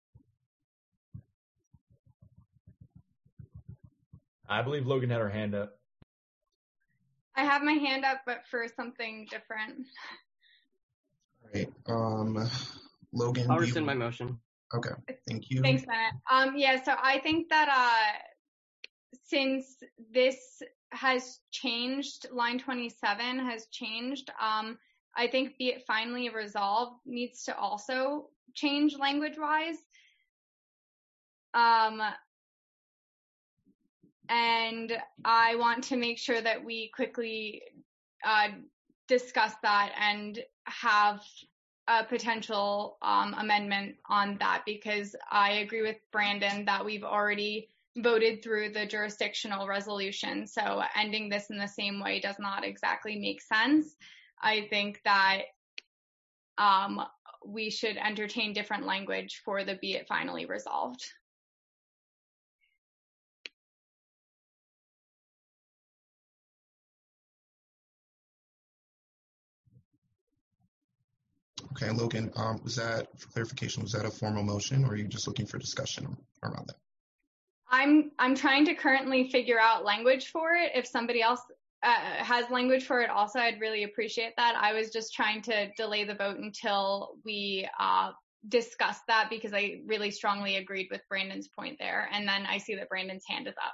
I believe Logan had her hand up. I have my hand up, but for something different. All right. Um, Logan. I'll do you- rescind my motion. Okay. Thank you. Thanks, Bennett. Um, yeah, so I think that uh, since this has changed, line twenty-seven has changed, um, I think be it finally resolved needs to also change language-wise. Um, and I want to make sure that we quickly uh, discuss that and have a potential um, amendment on that, because I agree with Brandon that we've already voted through the jurisdictional resolution. So ending this in the same way does not exactly make sense. I think that um, we should entertain different language for the be it finally resolved. Okay, Logan, um, was that, for clarification, was that a formal motion or are you just looking for discussion around that? I'm I'm trying to currently figure out language for it. If somebody else uh, has language for it also, I'd really appreciate that. I was just trying to delay the vote until we uh, discussed that, because I really strongly agreed with Brandon's point there. And then I see that Brandon's hand is up.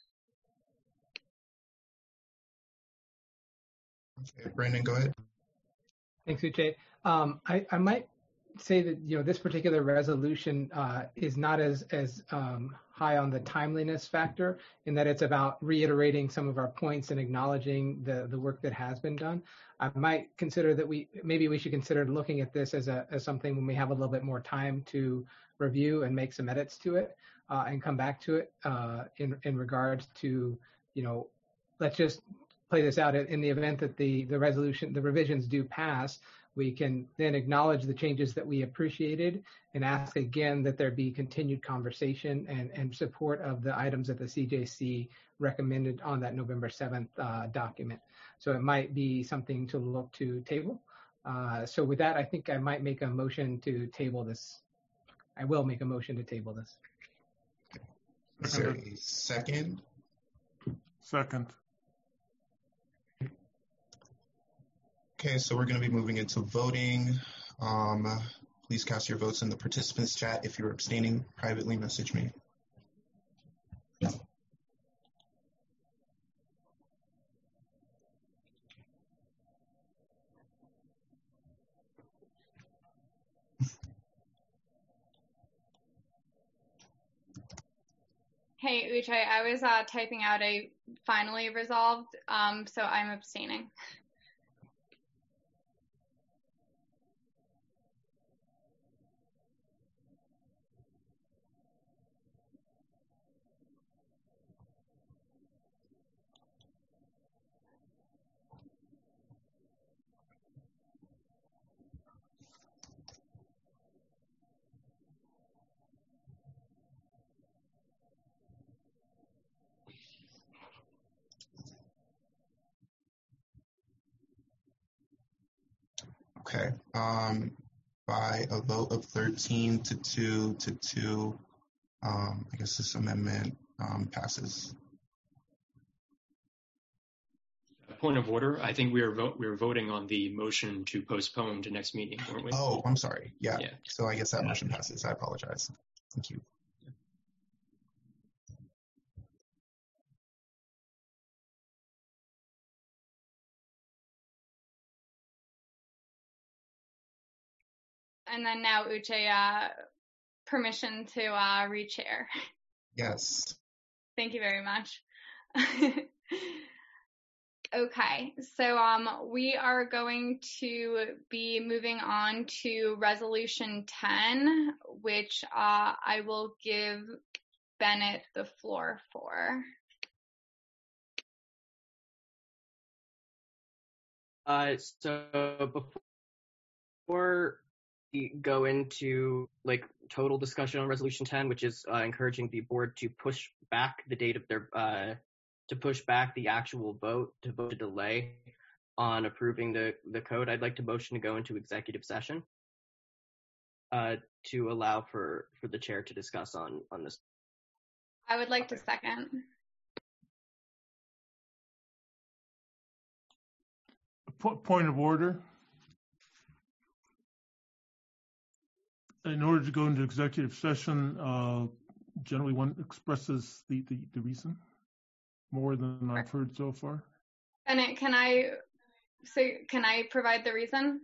Okay, Brandon, go ahead. Thanks, Uche. Um, I, I might say that, you know, this particular resolution uh, is not as, as um, high on the timeliness factor, in that it's about reiterating some of our points and acknowledging the, the work that has been done. I might consider that we, maybe we should consider looking at this as a, as something when we have a little bit more time to review and make some edits to it uh, and come back to it uh, in, in regards to, you know, let's just play this out. In the event that the, the resolution, the revisions do pass, we can then acknowledge the changes that we appreciated and ask again that there be continued conversation and, and support of the items that the C J C recommended on that November seventh uh, document. So it might be something to look to table. Uh, so with that, I think I might make a motion to table this. I will make a motion to table this. Is there a second? Second. Okay, so we're going to be moving into voting. Um, please cast your votes in the participants chat. If you're abstaining, privately message me. Hey, Uche, I was uh, typing out a finally resolved, um, so I'm abstaining. Okay, um, by a vote of thirteen to two to two, um, I guess this amendment um, passes. Point of order. I think we were vo- we were voting on the motion to postpone to next meeting, weren't we? Oh, I'm sorry. Yeah. Yeah. So I guess that motion passes. I apologize. Thank you. And then now, Uche, uh, permission to uh, re-chair. Yes. Thank you very much. Okay, so um, we are going to be moving on to resolution ten, which uh, I will give Bennett the floor for. Uh, so before we go into like total discussion on resolution ten, which is uh, encouraging the board to push back the date of their uh, to push back the actual vote to vote to delay on approving the the code, I'd like to motion to go into executive session uh, to allow for for the chair to discuss on on this. I would like to second. Point of order. In order to go into executive session, uh, generally one expresses the, the, the reason more than I've heard so far. Bennett, can I, so can I provide the reason?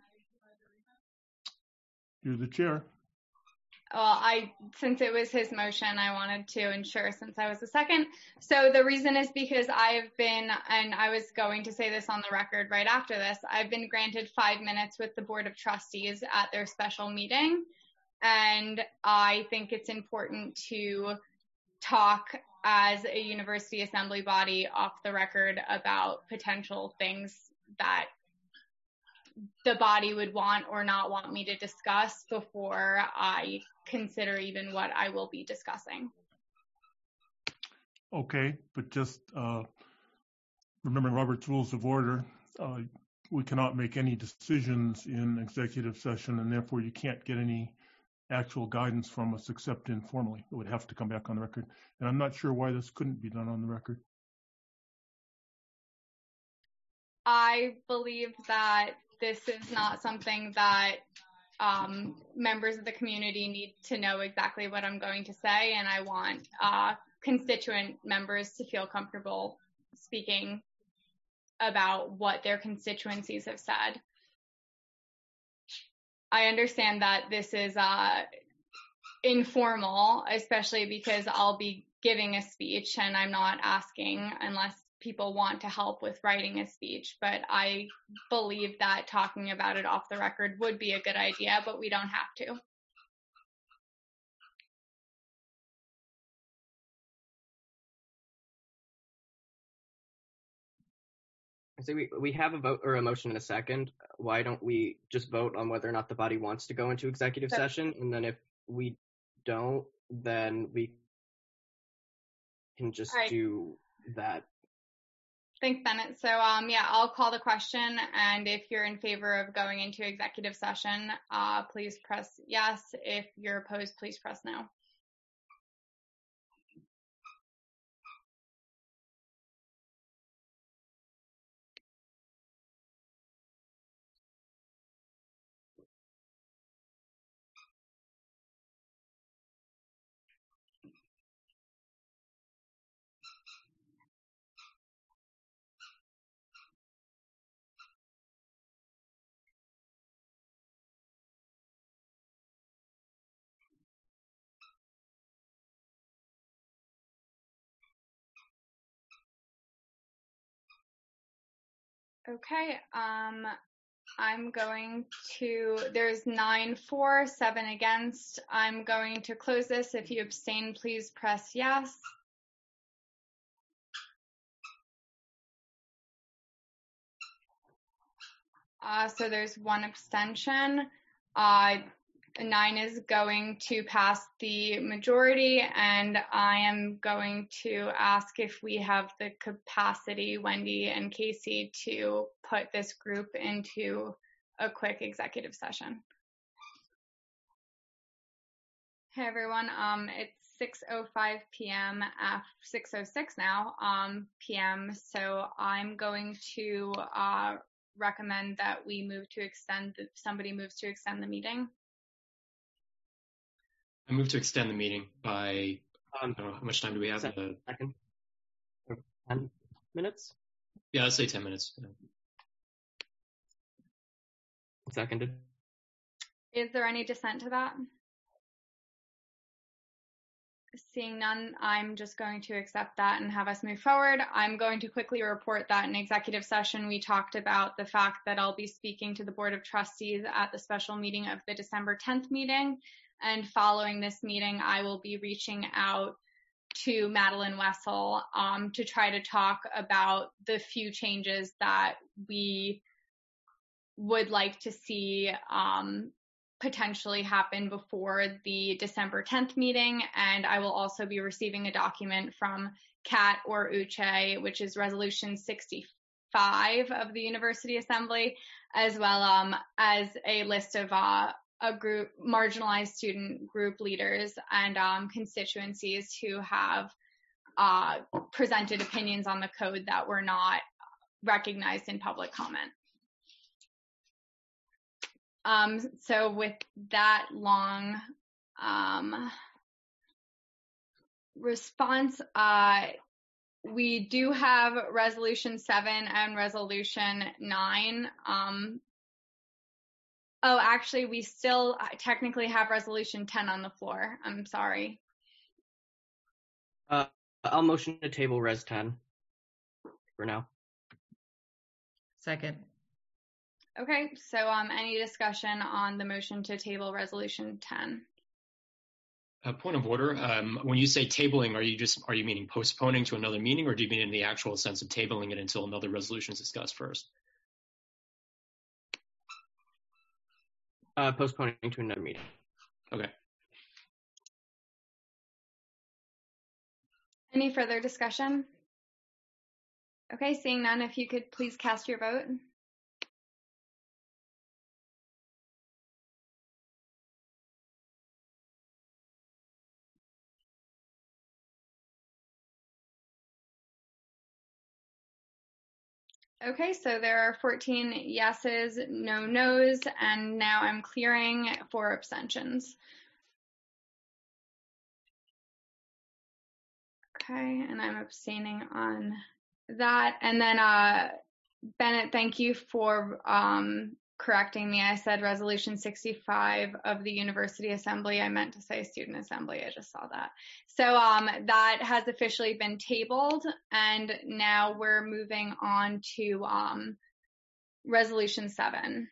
You're the chair. Well, I, since it was his motion, I wanted to ensure since I was the second. So the reason is because I've been, and I was going to say this on the record right after this, I've been granted five minutes with the Board of Trustees at their special meeting. And I think it's important to talk as a university assembly body off the record about potential things that the body would want or not want me to discuss before I consider even what I will be discussing. Okay, but just uh, remembering Robert's Rules of Order, uh, we cannot make any decisions in executive session, and therefore you can't get any actual guidance from us except informally. It would have to come back on the record. And I'm not sure why this couldn't be done on the record. I believe that this is not something that um, members of the community need to know exactly what I'm going to say, and I want uh, constituent members to feel comfortable speaking about what their constituencies have said. I understand that this is uh, informal, especially because I'll be giving a speech and I'm not asking unless people want to help with writing a speech, but I believe that talking about it off the record would be a good idea, but we don't have to. So we we have a vote or a motion in a second. Why don't we just vote on whether or not the body wants to go into executive Sure. session, and then if we don't, then we can just All right. do that. Thanks, Bennett. So, um, yeah, I'll call the question, and if you're in favor of going into executive session, uh, please press yes. If you're opposed, please press no. Okay, um, I'm going to, there's nine for, seven against. I'm going to close this. If you abstain, please press yes. Uh, so there's one abstention. Uh, nine is going to pass the majority, and I am going to ask if we have the capacity, Wendy and Casey, to put this group into a quick executive session. Hey everyone, um, it's six oh five p m F six oh six now, um, P M. So I'm going to uh, recommend that we move to extend, if somebody moves to extend the meeting. I move to extend the meeting by, Um, I don't know, how much time do we have? Uh, Second. Or ten minutes? yeah, let's say ten minutes. seeing none, I'm just going to accept that and have us move forward. I'm going to quickly report that in executive session, we talked about the fact that I'll be speaking to the Board of Trustees at the special meeting of the December tenth meeting. And following this meeting, I will be reaching out to Madeline Wessel um, to try to talk about the few changes that we would like to see um, potentially happen before the December tenth meeting. And I will also be receiving a document from Kat or Uche, which is Resolution sixty-five of the University Assembly, as well um, as a list of uh, a group, marginalized student group leaders and um, constituencies who have uh, presented opinions on the code that were not recognized in public comment. Um, so with that long um, response, uh, we do have Resolution seven and Resolution nine. Um, oh, actually, we still technically have Resolution ten on the floor. I'm sorry. Uh, I'll motion to table Res ten for now. Second. Okay, so um, any discussion on the motion to table Resolution ten? A point of order. Um, when you say tabling, are you just are you meaning postponing to another meeting, or do you mean in the actual sense of tabling it until another resolution is discussed first? Uh, postponing to another meeting. Okay. Any further discussion? Okay, seeing none, if you could please cast your vote. Okay, so there are fourteen yeses, no nos, and now I'm clearing for abstentions. Okay, and I'm abstaining on that. And then, uh, Bennett, thank you for um, correcting me. I said Resolution sixty-five of the University Assembly. I meant to say Student Assembly. I just saw that. So um, that has officially been tabled, and now we're moving on to um, Resolution seven.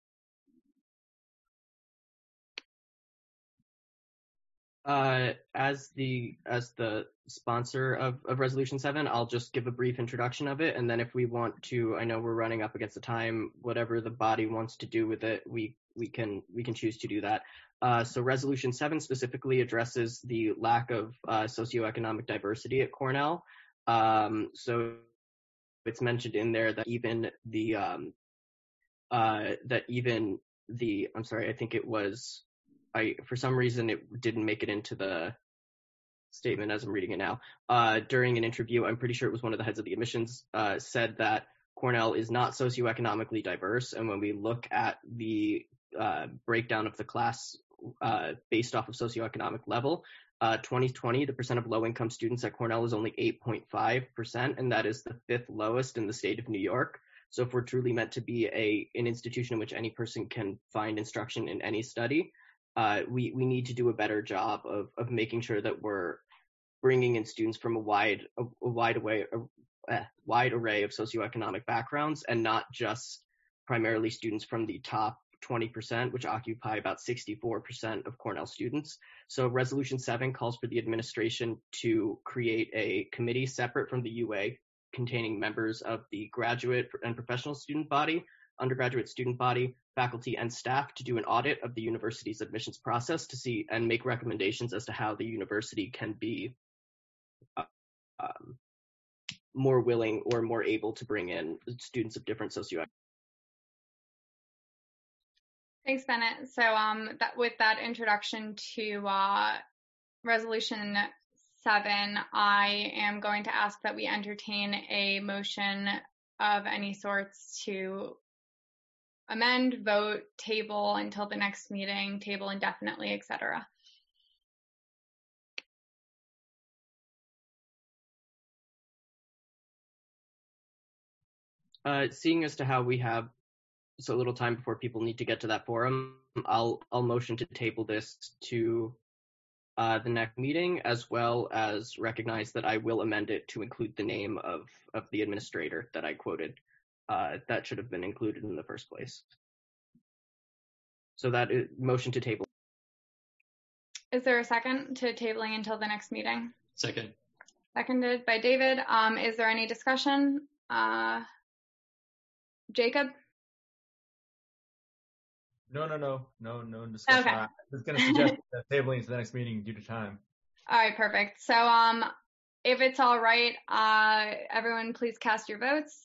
Uh, as the as the sponsor of, of Resolution seven, I'll just give a brief introduction of it, and then if we want to, I know we're running up against the time, whatever the body wants to do with it, we we can we can choose to do that. Uh, so Resolution seven specifically addresses the lack of uh, socioeconomic diversity at Cornell. Um, so it's mentioned in there that even the um, uh, that even the I'm sorry, I think it was. I, for some reason, it didn't make it into the statement as I'm reading it now. Uh, during an interview, I'm pretty sure it was one of the heads of the admissions, uh, said that Cornell is not socioeconomically diverse. And when we look at the uh, breakdown of the class uh, based off of socioeconomic level, uh, twenty twenty, the percent of low-income students at Cornell is only eight point five percent, and that is the fifth lowest in the state of New York. So if we're truly meant to be a an institution in which any person can find instruction in any study, Uh, we, we need to do a better job of, of making sure that we're bringing in students from a wide a, a wide array a, a wide array of socioeconomic backgrounds, and not just primarily students from the top twenty percent, which occupy about sixty-four percent of Cornell students. So Resolution seven calls for the administration to create a committee separate from the U A, containing members of the graduate and professional student body, undergraduate student body, faculty, and staff to do an audit of the university's admissions process to see and make recommendations as to how the university can be uh, um, more willing or more able to bring in students of different socioeconomic. Thanks, Bennett. So um, that with that introduction to uh, Resolution seven, I am going to ask that we entertain a motion of any sorts to amend, vote, table until the next meeting, table indefinitely, et cetera. Uh, seeing as to how we have so little time before people need to get to that forum, I'll I'll motion to table this to uh, the next meeting, as well as recognize that I will amend it to include the name of, of the administrator that I quoted. Uh, that should have been included in the first place. So that is motion to table. Is there a second to tabling until the next meeting? Second. Seconded by David. Um, is there any discussion? Uh, Jacob? No, no, no, no, no discussion. Okay. I was going to suggest uh, tabling to the next meeting due to time. All right, perfect. So um, if it's all right, uh, everyone please cast your votes.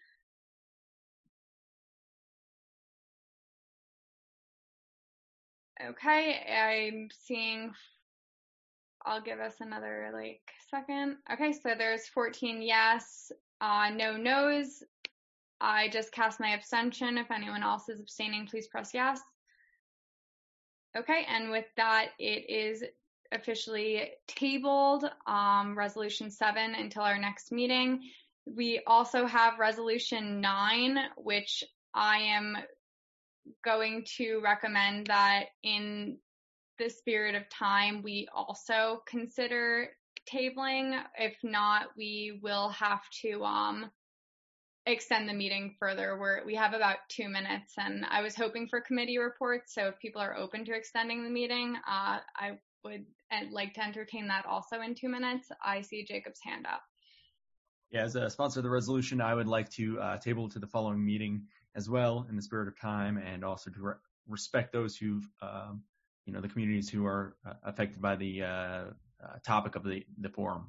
Okay, I'm seeing, I'll give us another like second. Okay, so there's fourteen yes, uh, no no's. I just cast my abstention. If anyone else is abstaining, please press yes. Okay, and with that, it is officially tabled, um, resolution seven until our next meeting. We also have resolution nine, which I am going to recommend that in the spirit of time, we also consider tabling. If not, we will have to um, extend the meeting further. We're, we have about two minutes, and I was hoping for committee reports, so if people are open to extending the meeting, uh, I would I'd like to entertain that also in two minutes. I see Jacob's hand up. Yeah, as a sponsor of the resolution, I would like to uh, table to the following meeting as well in the spirit of time, and also to re- respect those who, um, you know, the communities who are uh, affected by the uh, uh, topic of the, the forum.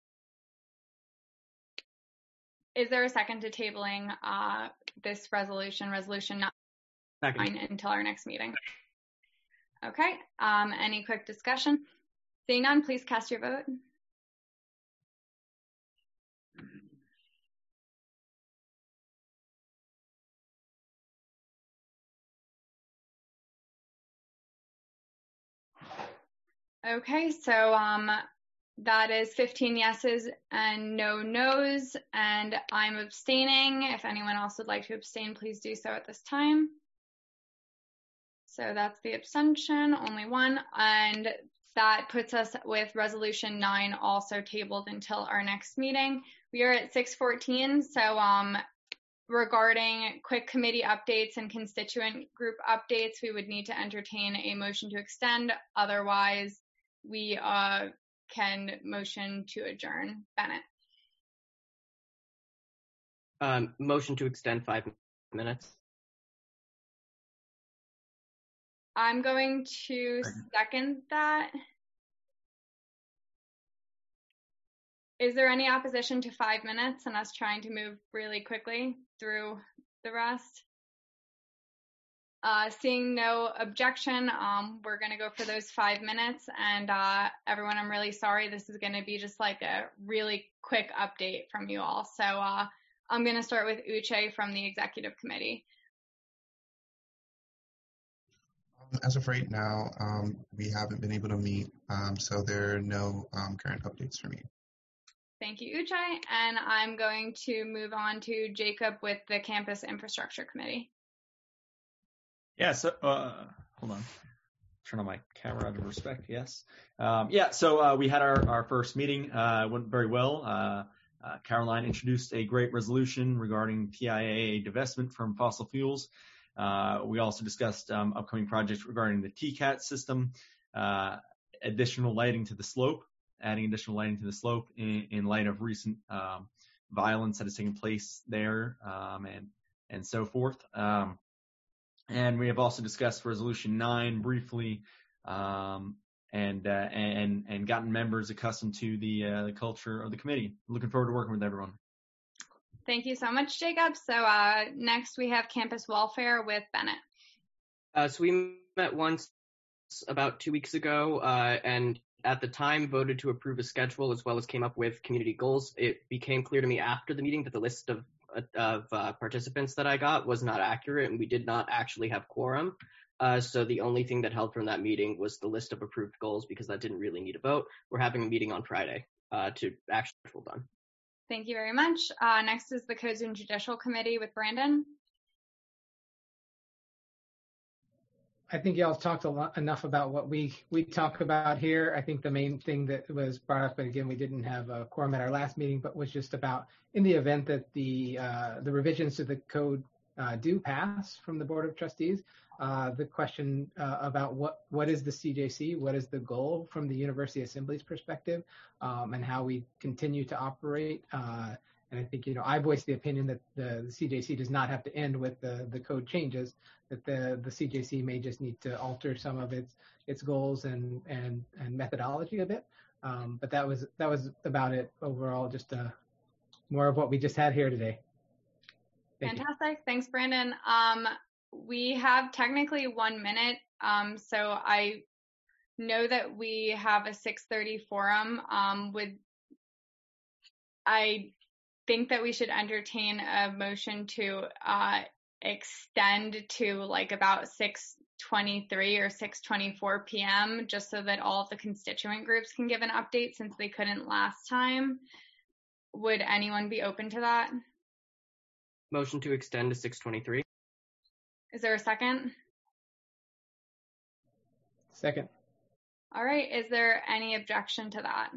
Is there a second to tabling uh, this resolution, resolution nine, Second. until our next meeting? Okay, um, any quick discussion? Seeing none, please cast your vote. Okay, so um, that is fifteen yeses and no nos, and I'm abstaining. If anyone else would like to abstain, please do so at this time. So that's the abstention, only one, and that puts us with resolution nine also tabled until our next meeting. We are at six fourteen, so um, regarding quick committee updates and constituent group updates, we would need to entertain a motion to extend. Otherwise, we uh, can motion to adjourn. Bennett. Um, motion to extend five minutes. I'm going to second that. Is there any opposition to five minutes and us trying to move really quickly through the rest? Uh, seeing no objection, um, we're going to go for those five minutes. And uh, everyone, I'm really sorry. This is going to be just like a really quick update from you all. So uh, I'm going to start with Uche from the executive committee. As of right now, um, we haven't been able to meet, um, so there are no um, current updates for me. Thank you, Uche. And I'm going to move on to Jacob with the campus infrastructure committee. Yeah, so, uh, hold on. Turn on my camera out of respect, yes. Um, yeah, so uh, we had our, our first meeting. Uh, went very well. Uh, uh, Caroline introduced a great resolution regarding P I A divestment from fossil fuels. Uh, we also discussed um, upcoming projects regarding the T CAT system, uh, additional lighting to the slope, adding additional lighting to the slope in, in light of recent um, violence that has taken place there, um, and and so forth. Um, and we have also discussed Resolution nine briefly, um, and uh, and and gotten members accustomed to the uh, the culture of the committee. Looking forward to working with everyone. Thank you so much, Jacob. So uh, next we have campus welfare with Bennett. Uh, so we met once about two weeks ago, uh, and at the time voted to approve a schedule as well as came up with community goals. It became clear to me after the meeting that the list of of uh, participants that I got was not accurate, and we did not actually have quorum. Uh, so the only thing that held from that meeting was the list of approved goals, because that didn't really need a vote. We're having a meeting on Friday uh, to actually get it done. Thank you very much. Uh, next is the Codes and Judicial Committee with Brandon. I think y'all talked a lot enough about what we we talk about here. I think the main thing that was brought up, and again, we didn't have a quorum at our last meeting, but was just about in the event that the uh, the revisions to the code uh, do pass from the Board of Trustees, uh, the question uh, about what what is the C J C, what is the goal from the University Assembly's perspective, um, and how we continue to operate. Uh, And I think, you know, I voiced the opinion that the, the C J C does not have to end with the, the code changes, that the, the C J C may just need to alter some of its its goals and and, and methodology a bit. Um, but that was that was about it overall, just uh, more of what we just had here today. Thank Fantastic. You. Thanks, Brandon. Um, we have technically one minute. Um, so I know that we have a six thirty forum. Um, with I think that we should entertain a motion to uh, extend to like about six twenty-three or six twenty-four p.m. just so that all of the constituent groups can give an update since they couldn't last time. Would anyone be open to that? Motion to extend to six twenty-three. Is there a second? Second. All right. Is there any objection to that?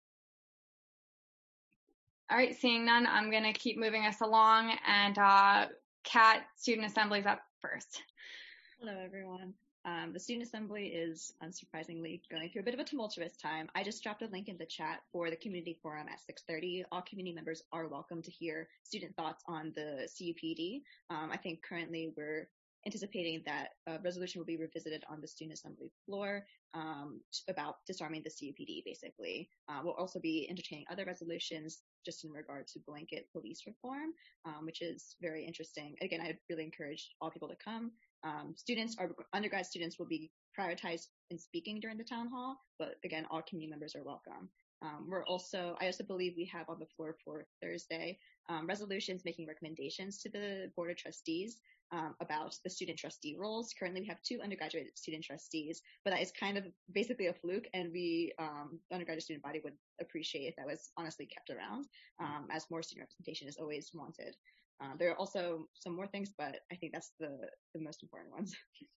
All right, seeing none, I'm going to keep moving us along, and uh, Kat, Student Assembly's up first. Hello, everyone. Um, the Student Assembly is unsurprisingly going through a bit of a tumultuous time. I just dropped a link in the chat for the community forum at six thirty. All community members are welcome to hear student thoughts on the C U P D. Um, I think currently we're anticipating that a resolution will be revisited on the Student Assembly floor um, about disarming the C U P D, basically. Uh, we'll also be entertaining other resolutions just in regard to blanket police reform, um, which is very interesting. Again, I really encourage all people to come. Um, students, or undergrad students, will be prioritized in speaking during the town hall, but again, all community members are welcome. Um, we're also, I also believe we have on the floor for Thursday um, resolutions making recommendations to the Board of Trustees um, about the student trustee roles. Currently, we have two undergraduate student trustees, but that is kind of basically a fluke, and we, um, the undergraduate student body, would appreciate if that was honestly kept around, um, as more student representation is always wanted. Uh, there are also some more things, but I think that's the, the most important ones.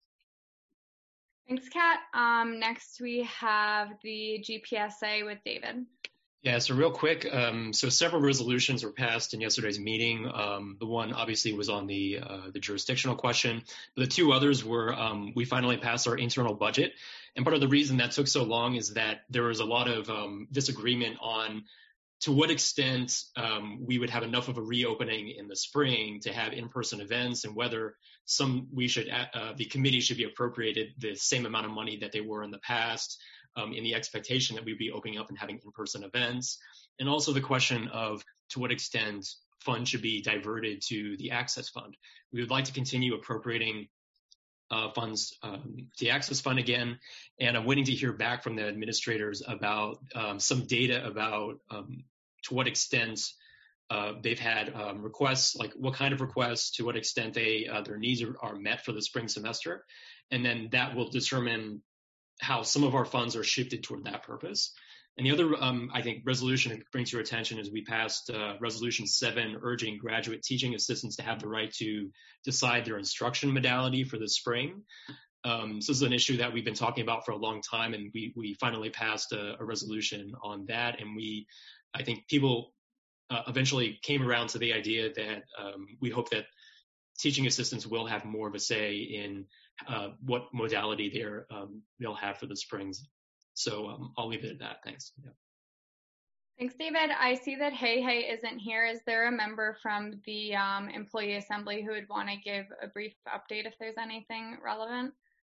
Thanks, Kat. Um, next, we have the G P S A with David. Yeah, so real quick, um, so several resolutions were passed in yesterday's meeting. Um, the one obviously was on the uh, the jurisdictional question, but the two others were um, we finally passed our internal budget. And part of the reason that took so long is that there was a lot of um, disagreement on to what extent um, we would have enough of a reopening in the spring to have in-person events, and whether some we should uh, the committee should be appropriated the same amount of money that they were in the past, um, in the expectation that we'd be opening up and having in-person events, and also the question of to what extent funds should be diverted to the Access Fund. We would like to continue appropriating uh, funds um, to the Access Fund again, and I'm waiting to hear back from the administrators about um, some data about um, to what extent uh, they've had um, requests, like what kind of requests, to what extent they uh, their needs are, are met for the spring semester, and then that will determine how some of our funds are shifted toward that purpose. And the other, um, I think, resolution that brings your attention is we passed uh, Resolution seven, urging graduate teaching assistants to have the right to decide their instruction modality for the spring. Um, so this is an issue that we've been talking about for a long time, and we we finally passed a, a resolution on that. And we, I think, people uh, eventually came around to the idea that um, we hope that teaching assistants will have more of a say in uh, what modality they're um, they'll have for the springs. So um, I'll leave it at that. Thanks. Yeah. Thanks, David. I see that Hey Hey isn't here. Is there a member from the um, Employee Assembly who would want to give a brief update if there's anything relevant?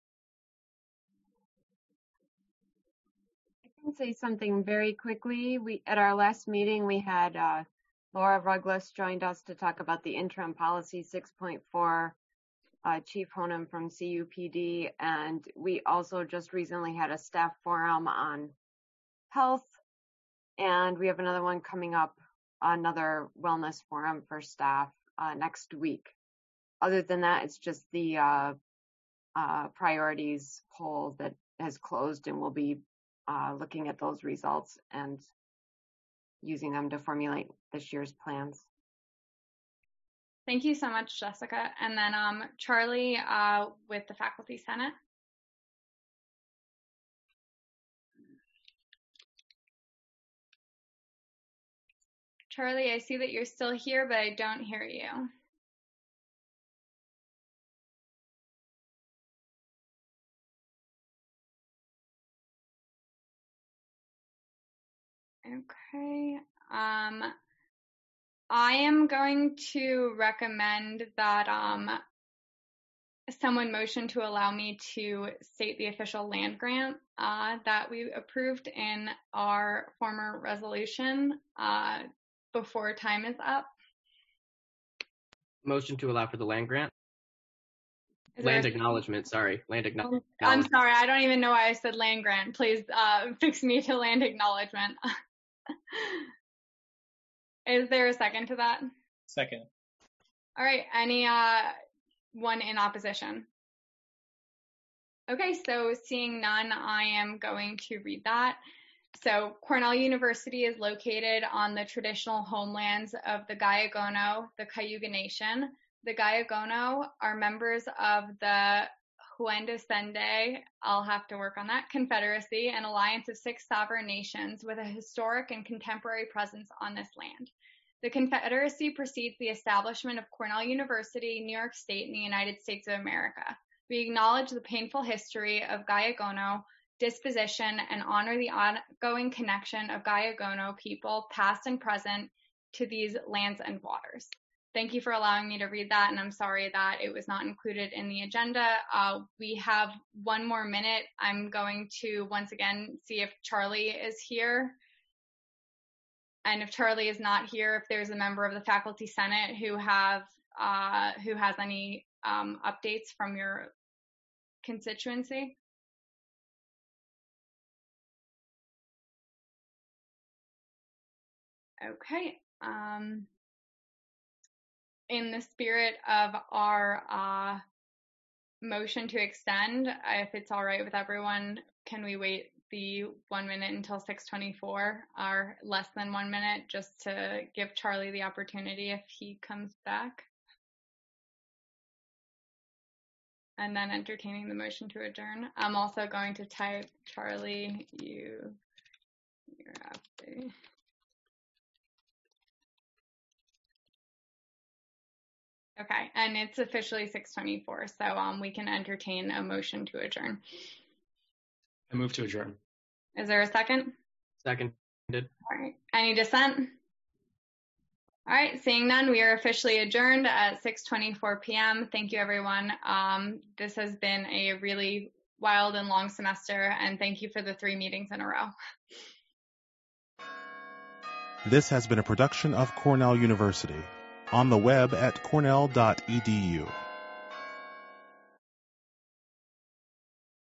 I can say something very quickly. We at our last meeting, we had uh, Laura Ruggless joined us to talk about the interim policy six point four. Uh, Chief Honam from C U P D, and we also just recently had a staff forum on health, and we have another one coming up, another wellness forum for staff uh, next week. Other than that, it's just the uh, uh, priorities poll that has closed, and we'll be uh, looking at those results and using them to formulate this year's plans. Thank you so much, Jessica. And then um, Charlie uh, with the Faculty Senate. Charlie, I see that you're still here, but I don't hear you. Okay. Um, I am going to recommend that um, someone motion to allow me to state the official land grant uh, that we approved in our former resolution uh, before time is up. Motion to allow for the land grant. Is Land there a- acknowledgement, sorry. Land acknowledgement. I'm sorry, I don't even know why I said land grant. Please uh, fix me to land acknowledgement. Is there a second to that? Second. All right, any uh, one in opposition? Okay, so seeing none, I am going to read that. So Cornell University is located on the traditional homelands of the Gayagono, the Cayuga Nation. The Gayagono are members of the Huendosende, I'll have to work on that, Confederacy, an alliance of six sovereign nations with a historic and contemporary presence on this land. The Confederacy precedes the establishment of Cornell University, New York State, in the United States of America. We acknowledge the painful history of Gayagono disposition and honor the ongoing connection of Gayagono people, past and present, to these lands and waters. Thank you for allowing me to read that, and I'm sorry that it was not included in the agenda. Uh, we have one more minute. I'm going to once again see if Charlie is here. And if Charlie is not here, if there's a member of the Faculty Senate who have uh, who has any um, updates from your constituency. Okay. Um, in the spirit of our uh, motion to extend, if it's all right with everyone, can we wait the one minute until six twenty-four, or less than one minute, just to give Charlie the opportunity if he comes back? And then entertaining the motion to adjourn. I'm also going to type, Charlie, you, you're after. Okay, and it's officially six twenty-four, so um, we can entertain a motion to adjourn. I move to adjourn. Is there a second? Seconded. All right, any dissent? All right, seeing none, we are officially adjourned at six twenty-four p m Thank you, everyone. Um, this has been a really wild and long semester, and thank you for the three meetings in a row. This has been a production of Cornell University. On the web at cornell dot e d u.